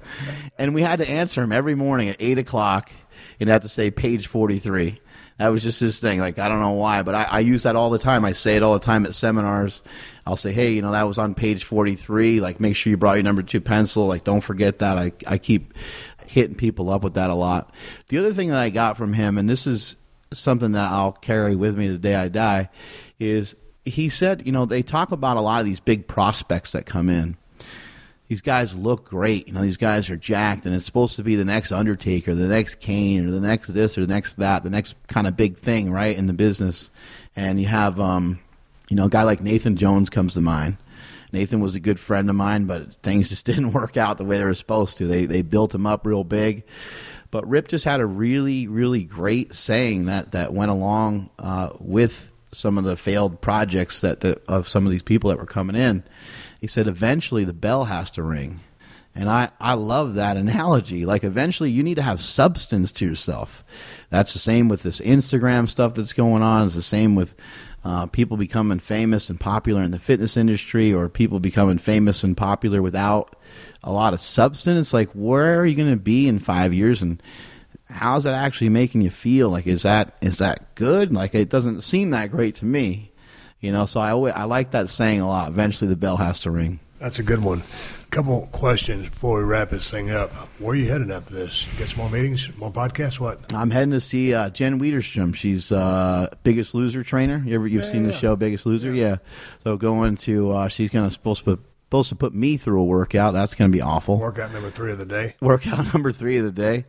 And we had to answer him every morning at 8 o'clock and had to say page 43. That was just his thing. Like, I don't know why, but I use that all the time. I say it all the time at seminars. I'll say, hey, that was on page 43. Like, make sure you brought your number 2 pencil. Like, don't forget that. I keep hitting people up with that a lot. The other thing that I got from him, and this is something that I'll carry with me the day I die, is he said, they talk about a lot of these big prospects that come in. These guys look great. These guys are jacked, and it's supposed to be the next Undertaker, the next Kane, or the next this, or the next that, the next kind of big thing, right, in the business. And you have, a guy like Nathan Jones comes to mind. Nathan was a good friend of mine, but things just didn't work out the way they were supposed to. They built him up real big. But Rip just had a really, really great saying that went along with some of the failed projects of some of these people that were coming in. He said, eventually the bell has to ring. And I love that analogy. Like, eventually you need to have substance to yourself. That's the same with this Instagram stuff that's going on. It's the same with people becoming famous and popular in the fitness industry, or people becoming famous and popular without a lot of substance. It's like, where are you going to be in 5 years, and how's that actually making you feel? Like, is that good? Like, it doesn't seem that great to me, So I like that saying a lot. Eventually, the bell has to ring. That's a good one. A couple questions before we wrap this thing up. Where are you headed after this? You got some more meetings, more podcasts? What? I'm heading to see Jen Wiederstrom. She's Biggest Loser trainer. You've seen the show Biggest Loser? Yeah. So going to she's supposed to put me through a workout. That's going to be awful. Workout number 3 of the day. Workout number 3 of the day.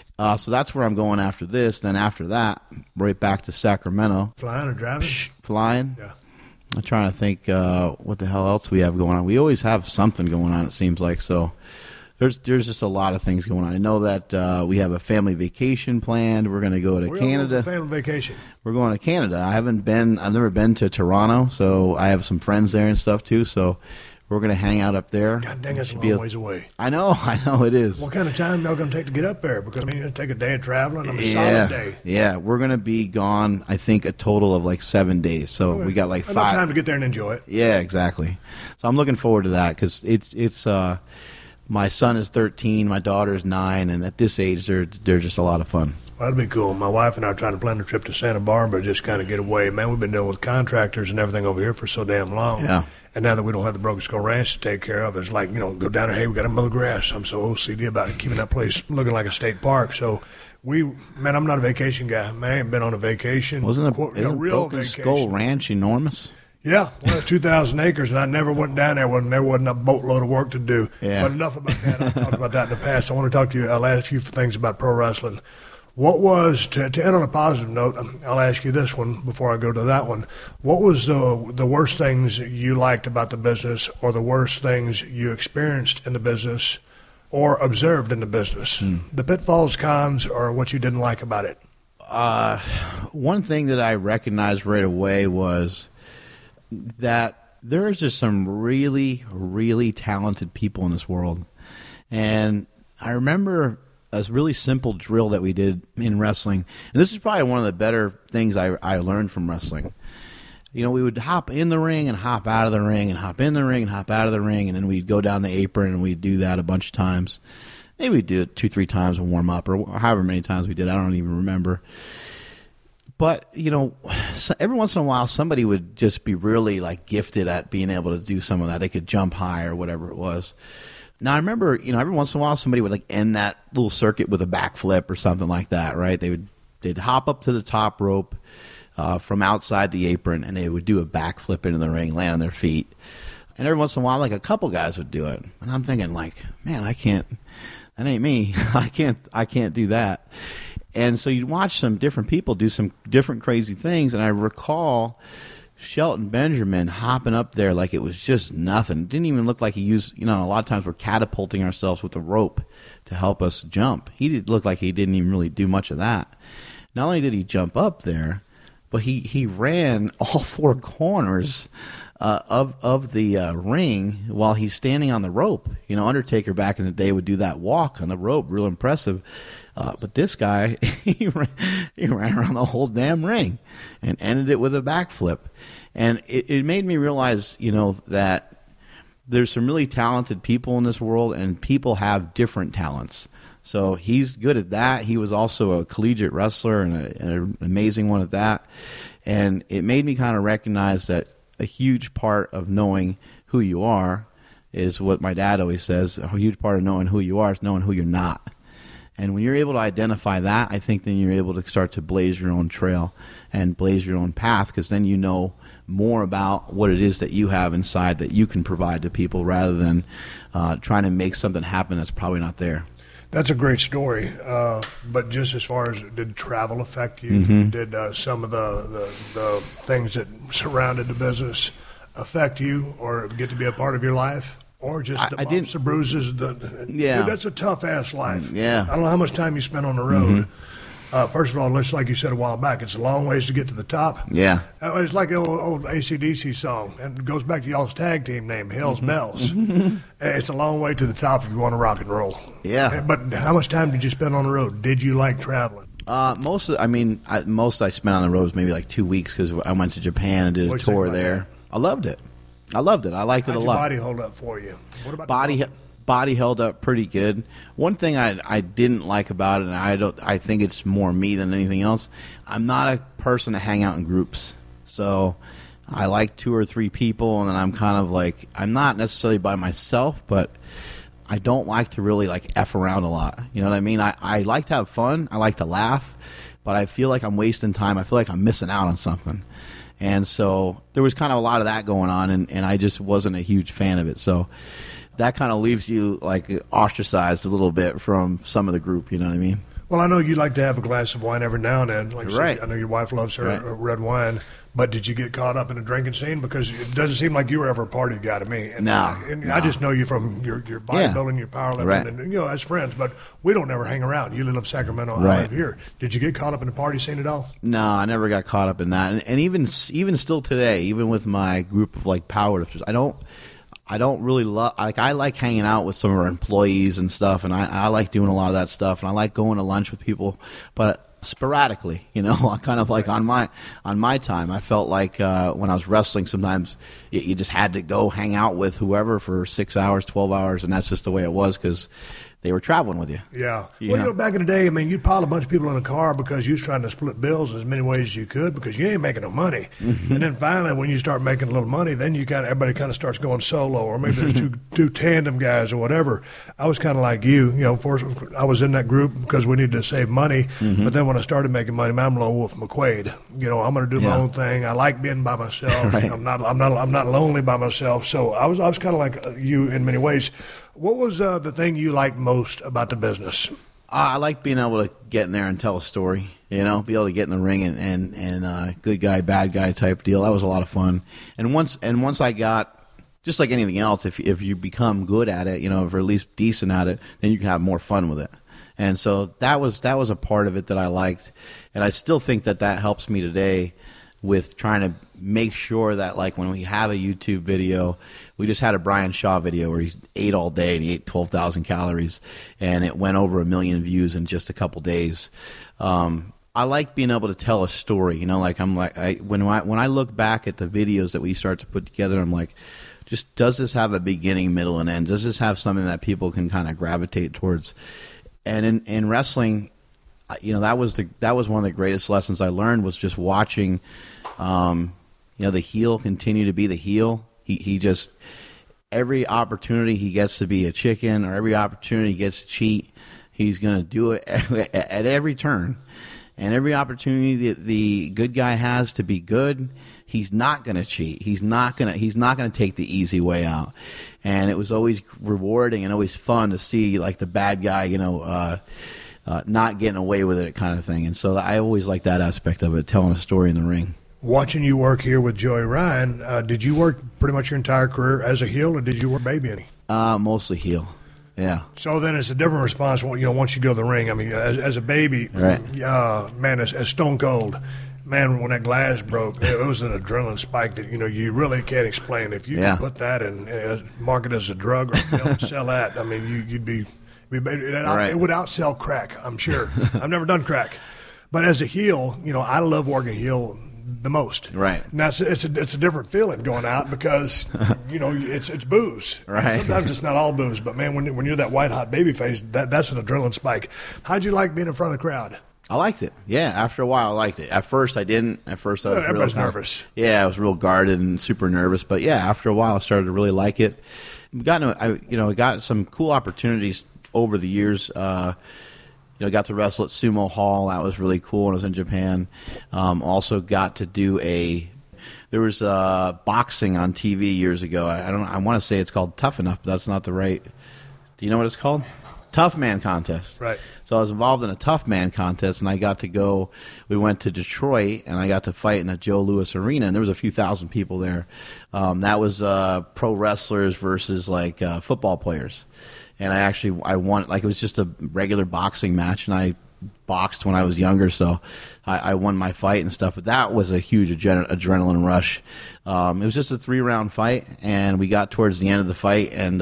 So that's where I'm going after this. Then after that, right back to Sacramento. Flying or driving? Flying. Yeah. I'm trying to think what the hell else we have going on. We always have something going on, it seems like. So there's just a lot of things going on. I know that we have a family vacation planned. We're going to go to Canada. Family vacation. We're going to Canada. I've never been to Toronto, so I have some friends there and stuff too. So we're going to hang out up there. God dang, it's a long ways away. I know it is. What kind of time y'all going to take to get up there? Because, it'll take a day of traveling. A solid day. Yeah, we're going to be gone, I think, a total of like 7 days. So we got like 5. Enough time to get there and enjoy it. Yeah, exactly. So I'm looking forward to that because it's my son is 13, my daughter is 9, and at this age, they're just a lot of fun. Well, that'd be cool. My wife and I are trying to plan a trip to Santa Barbara, just kind of get away. Man, we've been dealing with contractors and everything over here for so damn long. Yeah. And now that we don't have the Broken Skull Ranch to take care of, it's like, go down there, hey, we got to mow the grass. I'm so OCD about it, keeping that place looking like a state park. So I'm not a vacation guy. Man, I ain't been on a vacation. Isn't real Broken vacation. Skull Ranch enormous? Yeah, well, it's 2,000 acres, and I never went down there when there wasn't a boatload of work to do. Yeah. But enough about that. I've talked about that in the past. I want to talk to you. I'll ask you for things about pro wrestling. What was, to end on a positive note, I'll ask you this one before I go to that one. What was the worst things you liked about the business, or the worst things you experienced in the business or observed in the business? The pitfalls, cons, or what you didn't like about it? One thing that I recognized right away was that there's just some really, really talented people in this world. And I remember a really simple drill that we did in wrestling. And this is probably one of the better things I learned from wrestling. We would hop in the ring and hop out of the ring and hop in the ring and hop out of the ring, and then we'd go down the apron and we'd do that a bunch of times. Maybe we'd do it 2-3 times and warm up, or however many times we did. I don't even remember. But, every once in a while, somebody would just be really, gifted at being able to do some of that. They could jump high or whatever it was. Now, I remember, every once in a while, somebody would, end that little circuit with a backflip or something like that, right? They'd hop up to the top rope from outside the apron, and they would do a backflip into the ring, land on their feet. And every once in a while, a couple guys would do it. And I'm thinking, man, I can't, that ain't me. I can't do that. And so you'd watch some different people do some different crazy things, and I recall Shelton Benjamin hopping up there like it was just nothing. It didn't even look like he used, a lot of times we're catapulting ourselves with a rope to help us jump. He did look like he didn't even really do much of that. Not only did he jump up there, but he ran all 4 corners of the ring while he's standing on the rope. Undertaker back in the day would do that walk on the rope, real impressive. But this guy, he ran around the whole damn ring and ended it with a backflip. And it made me realize, that there's some really talented people in this world, and people have different talents. So he's good at that. He was also a collegiate wrestler and an amazing one at that. And it made me kind of recognize that a huge part of knowing who you are is what my dad always says. A huge part of knowing who you are is knowing who you're not. And when you're able to identify that, I think then you're able to start to blaze your own trail and blaze your own path, because then you know more about what it is that you have inside that you can provide to people, rather than trying to make something happen that's probably not there. That's a great story. But just as far as, did travel affect you? Mm-hmm. Did some of the things that surrounded the business affect you, or get to be a part of your life? Or just the bumps, the bruises. Dude, that's a tough-ass life. Yeah. I don't know how much time you spent on the road. Mm-hmm. First of all, just like you said a while back, it's a long ways to get to the top. Yeah. It's like the old AC/DC song, and it goes back to y'all's tag team name, Hell's Bells. It's a long way to the top if you want to rock and roll. Yeah. But how much time did you spend on the road? Did you like traveling? Most I spent on the road was maybe 2 weeks, because I went to Japan and did a tour there. I loved it. I liked it a lot. How'd your body hold up for you? What about body held up pretty good. One thing I didn't like about it, and I think it's more me than anything else, I'm not a person to hang out in groups. So I like 2 or 3 people, and then I'm kind of I'm not necessarily by myself, but I don't like to really F around a lot. You know what I mean? I like to have fun. I like to laugh, but I feel like I'm wasting time. I feel like I'm missing out on something. And so there was kind of a lot of that going on, and I just wasn't a huge fan of it. So that kind of leaves you ostracized a little bit from some of the group, you know what I mean? Well, I know you like to have a glass of wine every now and then. Right. I know your wife loves her red wine. But did you get caught up in a drinking scene? Because it doesn't seem like you were ever a party guy to me. And, no. I just know you from your bodybuilding, your powerlifting, and as friends. But we don't ever hang around. You live in Sacramento, I live here. Did you get caught up in the party scene at all? No, I never got caught up in that. And even still today, even with my group of powerlifters, I don't really love. I like hanging out with some of our employees and stuff, and I like doing a lot of that stuff, and I like going to lunch with people. But sporadically, kind of like on my time. I felt like when I was wrestling, sometimes you just had to go hang out with whoever for 6 hours, 12 hours, and that's just the way it was because they were traveling with you. Yeah. Well, back in the day, you'd pile a bunch of people in a car because you was trying to split bills as many ways as you could because you ain't making no money. Mm-hmm. And then finally, when you start making a little money, then everybody kind of starts going solo, or maybe there's two tandem guys or whatever. I was kind of like you. First I was in that group because we needed to save money. Mm-hmm. But then when I started making money, I'm Lone Wolf McQuaid. I'm going to do my own thing. I like being by myself. Right. I'm not lonely by myself. So I was kind of like you in many ways. What was the thing you liked most about the business? I like being able to get in there and tell a story, be able to get in the ring and good guy, bad guy type deal. That was a lot of fun. And once I got, just like anything else, if you become good at it, or at least decent at it, then you can have more fun with it. And so that was a part of it that I liked. And I still think that helps me today with trying to make sure that, like, when we have a YouTube video, we just had a Brian Shaw video where he ate all day and he ate 12,000 calories, and it went over 1 million views in just a couple days. I like being able to tell a story. When I look back at the videos that we start to put together, I'm like, just does this have a beginning, middle, and end? Does this have something that people can kind of gravitate towards? And in wrestling, that was one of the greatest lessons I learned, was just watching, the heel continue to be the heel. He just, every opportunity he gets to be a chicken, or every opportunity he gets to cheat, he's going to do it at every turn. And every opportunity that the good guy has to be good, he's not going to cheat. He's not going to take the easy way out. And it was always rewarding and always fun to see, like, the bad guy, not getting away with it kind of thing. And so I always like that aspect of it, telling a story in the ring. Watching you work here with Joey Ryan, did you work pretty much your entire career as a heel, or did you work baby any? Mostly heel, yeah. So then it's a different response, once you go to the ring. As a baby, right. Man, as Stone Cold, man, when that glass broke, it was an adrenaline spike that, you really can't explain. If you can put that and market as a drug or sell that, you'd be... Right. It would outsell crack, I'm sure. I've never done crack. But as a heel, I love working heel the most. Right. Now, it's a different feeling going out because, it's booze. Right. Sometimes it's not all booze, but, man, when you're that white-hot baby face, that's an adrenaline spike. How'd you like being in front of the crowd? I liked it. Yeah, after a while I liked it. At first I didn't. At first I was everybody's nervous. Yeah, I was real guarded and super nervous. But, yeah, after a while I started to really like it. I got some cool opportunities over the years. Got to wrestle at Sumo Hall. That was really cool when I was in Japan. Also got to do there was boxing on TV years ago. I want to say it's called Tough Enough, but that's not the right. Do you know what it's called? Tough Man Contest. Right. So I was involved in a Tough Man Contest, and I got to go. We went to Detroit, and I got to fight in a Joe Louis Arena, and there was a few thousand people there. That was pro wrestlers versus football players. And I won, it was just a regular boxing match, and I boxed when I was younger, so I won my fight and stuff. But that was a huge adrenaline rush. It was just a 3-round fight, and we got towards the end of the fight, and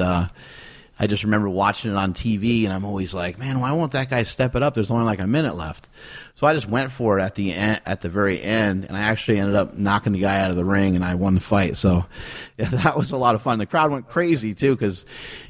I just remember watching it on TV, and I'm always like, man, why won't that guy step it up? There's only a minute left. So I just went for it at the very end, and I actually ended up knocking the guy out of the ring, and I won the fight. So yeah, that was a lot of fun. The crowd went crazy too, because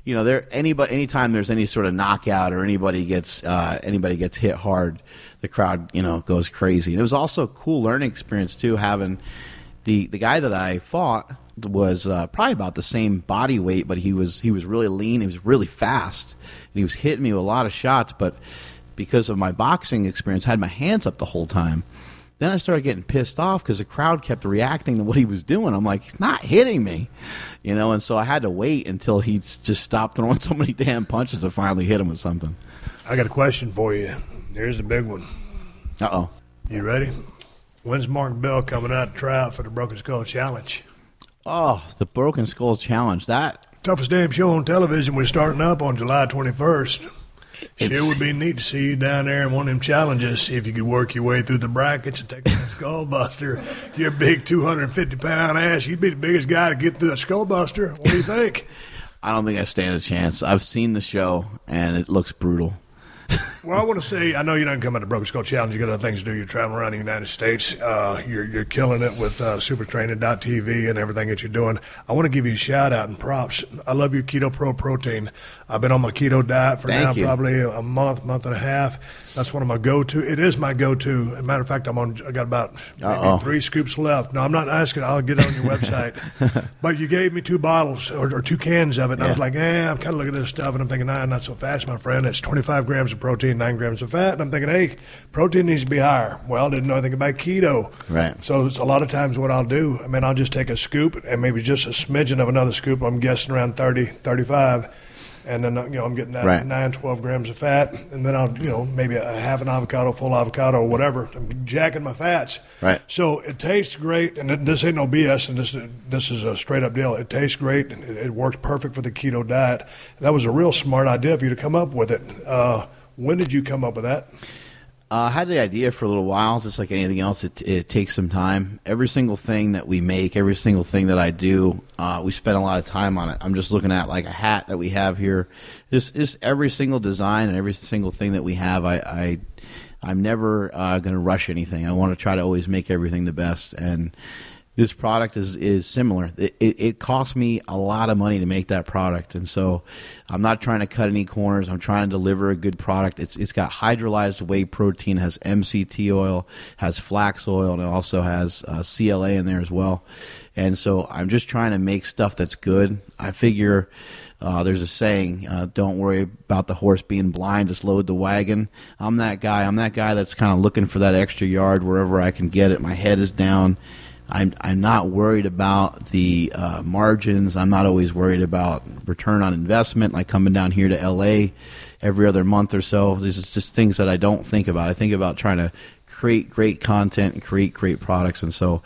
anytime there's any sort of knockout or anybody gets hit hard, the crowd goes crazy. And it was also a cool learning experience too, having the guy that I fought was probably about the same body weight, but he was really lean. He was really fast, and he was hitting me with a lot of shots, but because of my boxing experience, I had my hands up the whole time. Then I started getting pissed off because the crowd kept reacting to what he was doing. I'm like, he's not hitting me, and so I had to wait until he just stopped throwing so many damn punches to finally hit him with something. I got a question for you. Here's the big one. Uh-oh. You ready? When's Mark Bell coming out to try out for the Broken Skull Challenge? Oh, the Broken Skull Challenge. That toughest damn show on television. We're starting up on July 21st. Sure would be neat to see you down there in one of them challenges. See if you could work your way through the brackets and take on that Skull Buster. Your big 250-pound ass, you'd be the biggest guy to get through that Skull Buster. What do you think? I don't think I stand a chance. I've seen the show, and it looks brutal. Well, I want to say, I know you're not coming to Broken Skull Challenge. You got other things to do. You're traveling around the United States. You're killing it with supertraining.tv and everything that you're doing. I want to give you a shout out and props. I love your Keto Pro protein. I've been on my keto diet for probably a month and a half. That's one of my go-to. It is my go-to. As a matter of fact, I got about maybe 3 scoops left. No, I'm not asking. I'll get it on your website. But you gave me 2 bottles or 2 cans of it, and I was like, I'm kind of looking at this stuff, and I'm thinking, not so fast, my friend. It's 25 grams of protein, 9 grams of fat, and I'm thinking, hey, protein needs to be higher. Well, I didn't know anything about keto. Right. So it's a lot of times what I'll do, I'll just take a scoop and maybe just a smidgen of another scoop. I'm guessing around 30, 35. And then, I'm getting that 9, 12 grams of fat. And then I'll, maybe a half an avocado, full avocado, or whatever. I'm jacking my fats. Right. So it tastes great. And this ain't no BS. And this is a straight up deal. It tastes great. It works perfect for the keto diet. That was a real smart idea for you to come up with it. When did you come up with that? I had the idea for a little while, just like anything else. It takes some time. Every single thing that we make, every single thing that I do, we spend a lot of time on it. I'm just looking at like a hat that we have here. Just every single design and every single thing that we have, I'm never going to rush anything. I want to try to always make everything the best. And this product is similar. It cost me a lot of money to make that product, and so I'm not trying to cut any corners. I'm trying to deliver a good product. It's got hydrolyzed whey protein, has MCT oil, has flax oil, and it also has CLA in there as well. And so I'm just trying to make stuff that's good. I figure there's a saying, don't worry about the horse being blind, just load the wagon. I'm that guy. I'm that guy that's kind of looking for that extra yard wherever I can get it. My head is down. I'm not worried about the margins. I'm not always worried about return on investment, like coming down here to L.A. every other month or so. These are just things that I don't think about. I think about trying to create great content and create great products. And so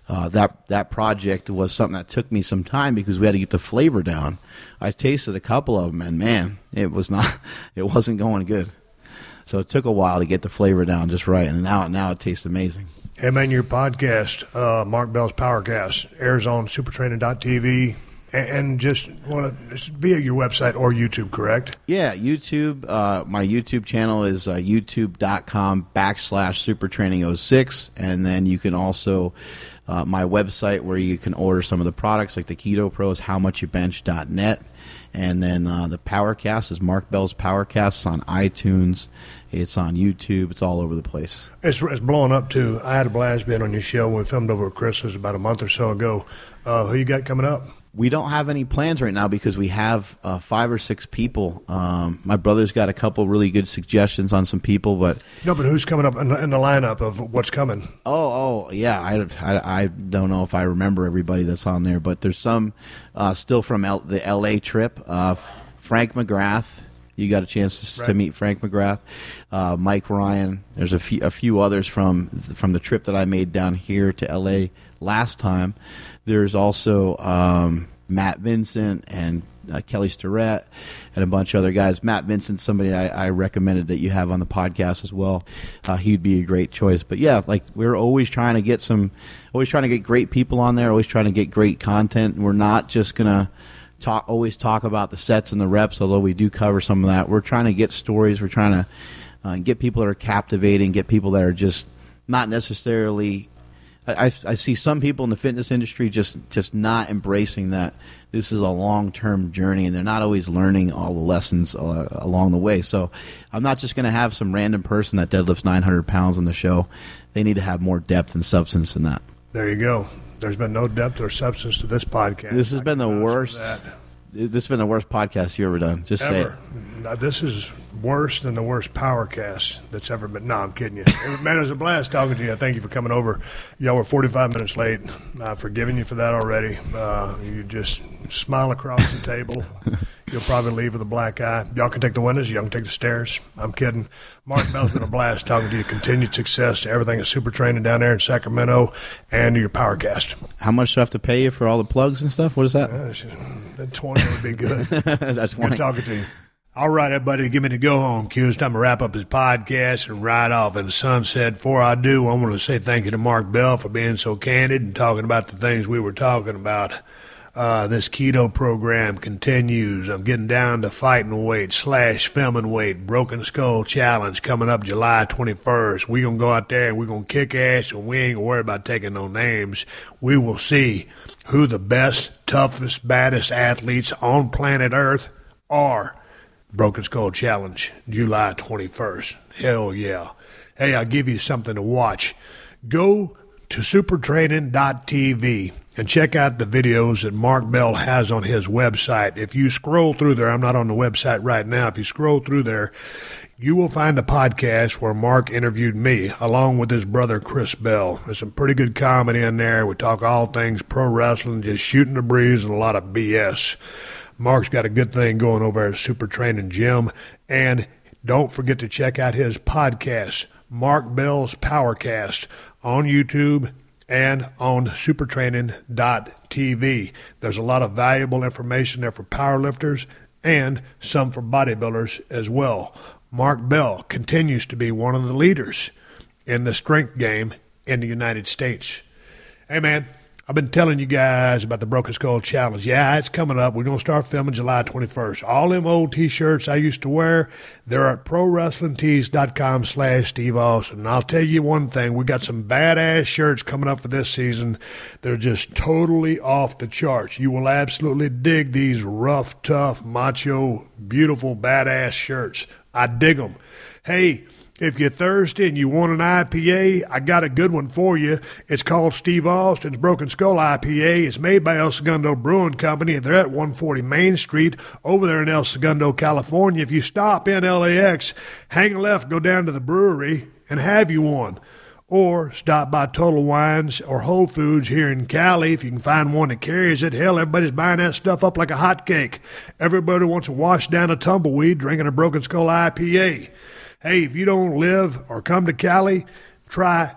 that project was something that took me some time because we had to get the flavor down. I tasted a couple of them, and man, it wasn't going good. So it took a while to get the flavor down just right, and now it tastes amazing. Hey, man, your podcast, Mark Bell's Powercast, airs on supertraining.tv and just via your website or YouTube, correct? Yeah, YouTube. My YouTube channel is youtube.com/supertraining06. And then you can also, my website where you can order some of the products like the Keto Pro is howmuchyoubench.net. And then the Powercast is Mark Bell's Powercast. It's on iTunes. It's on YouTube. It's all over the place. It's blowing up, too. I had a blast being on your show when we filmed over at Christmas about a month or so ago. Who you got coming up? We don't have any plans right now because we have 5 or 6 people. My brother's got a couple really good suggestions on some people, but who's coming up in the lineup of what's coming? Oh, yeah. I don't know if I remember everybody that's on there, but there's some still from the L.A. trip. Frank McGrath. You got a chance to meet Frank McGrath, Mike Ryan. There's a few others from the trip that I made down here to L.A. last time. There's also Matt Vincent and Kelly Starrett and a bunch of other guys. Matt Vincent's somebody I recommended that you have on the podcast as well. He'd be a great choice. But yeah, like we're always trying to get great people on there, always trying to get great content. We're not just gonna always talk about the sets and the reps, although we do cover some of that. We're trying to get stories. We're trying to get people that are captivating, get people that are just not necessarily. I see some people in the fitness industry just not embracing that this is a long-term journey, and they're not always learning all the lessons along the way. So I'm not just going to have some random person that deadlifts 900 pounds on the show. They need to have more depth and substance than that. There you go. There's been no depth or substance to this podcast. This has been the worst. This has been the worst podcast you've ever done. Just say it. Now, this is worse than the worst Powercast that's ever been. No, I'm kidding you. Man, it was a blast talking to you. Thank you for coming over. Y'all were 45 minutes late. I've forgiven you for that already. You just smile across the table. You'll probably leave with a black eye. Y'all can take the windows. Y'all can take the stairs. I'm kidding. Mark Bell's been a blast talking to you. Continued success to everything at Super Training down there in Sacramento and your Powercast. How much do I have to pay you for all the plugs and stuff? What is that? 20 would be good. That's funny. Good talking to you. All right, everybody, give me the go-home cue. It's time to wrap up his podcast and ride off in the sunset. Before I do, I want to say thank you to Mark Bell for being so candid and talking about the things we were talking about. This keto program continues. I'm getting down to fighting weight / filming weight. Broken Skull Challenge coming up July 21st. We're going to go out there and we're going to kick ass, and we ain't going to worry about taking no names. We will see who the best, toughest, baddest athletes on planet Earth are. Broken Skull Challenge, July 21st. Hell yeah. Hey, I'll give you something to watch. Go to supertraining.tv and check out the videos that Mark Bell has on his website. If you scroll through there, I'm not on the website right now. If you scroll through there, you will find a podcast where Mark interviewed me along with his brother Chris Bell. There's some pretty good comedy in there. We talk all things pro wrestling, just shooting the breeze and a lot of BS. Mark's got a good thing going over at Super Training Gym. And don't forget to check out his podcast, Mark Bell's Powercast, on YouTube and on supertraining.tv. There's a lot of valuable information there for powerlifters and some for bodybuilders as well. Mark Bell continues to be one of the leaders in the strength game in the United States. Hey, man, I've been telling you guys about the Broken Skull Challenge. Yeah, it's coming up. We're going to start filming July 21st. All them old T-shirts I used to wear, they're at ProWrestlingTees.com/Steve Austin. And I'll tell you one thing. We got some badass shirts coming up for this season. They're just totally off the charts. You will absolutely dig these rough, tough, macho, beautiful, badass shirts. I dig them. Hey, if you're thirsty and you want an IPA, I got a good one for you. It's called Steve Austin's Broken Skull IPA. It's made by El Segundo Brewing Company. They're at 140 Main Street over there in El Segundo, California. If you stop in LAX, hang a left, go down to the brewery, and have you one. Or stop by Total Wines or Whole Foods here in Cali if you can find one that carries it. Hell, everybody's buying that stuff up like a hotcake. Everybody wants to wash down a tumbleweed drinking a Broken Skull IPA. Hey, if you don't live or come to Cali, try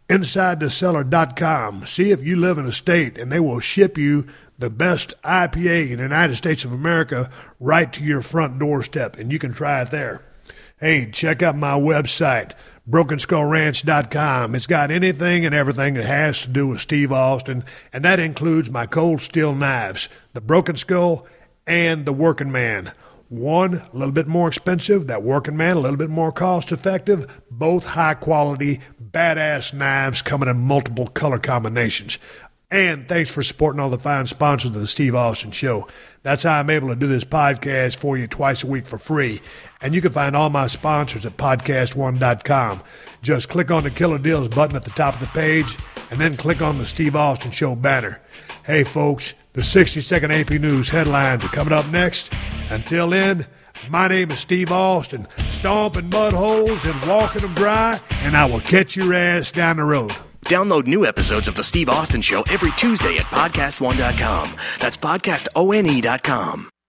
InsideTheCellar.com. See if you live in a state, and they will ship you the best IPA in the United States of America right to your front doorstep, and you can try it there. Hey, check out my website, BrokenSkullRanch.com. It's got anything and everything that has to do with Steve Austin, and that includes my cold steel knives, the Broken Skull and the Working Man. One, a little bit more expensive. That Working Man, a little bit more cost-effective. Both high-quality, badass knives coming in multiple color combinations. And thanks for supporting all the fine sponsors of the Steve Austin Show. That's how I'm able to do this podcast for you twice a week for free. And you can find all my sponsors at podcast1.com. Just click on the Killer Deals button at the top of the page, and then click on the Steve Austin Show banner. Hey, folks, the 60-second AP News headlines are coming up next. Until then, my name is Steve Austin, stomping mud holes and walking them dry, and I will catch your ass down the road. Download new episodes of The Steve Austin Show every Tuesday at podcast1.com. That's podcastone.com.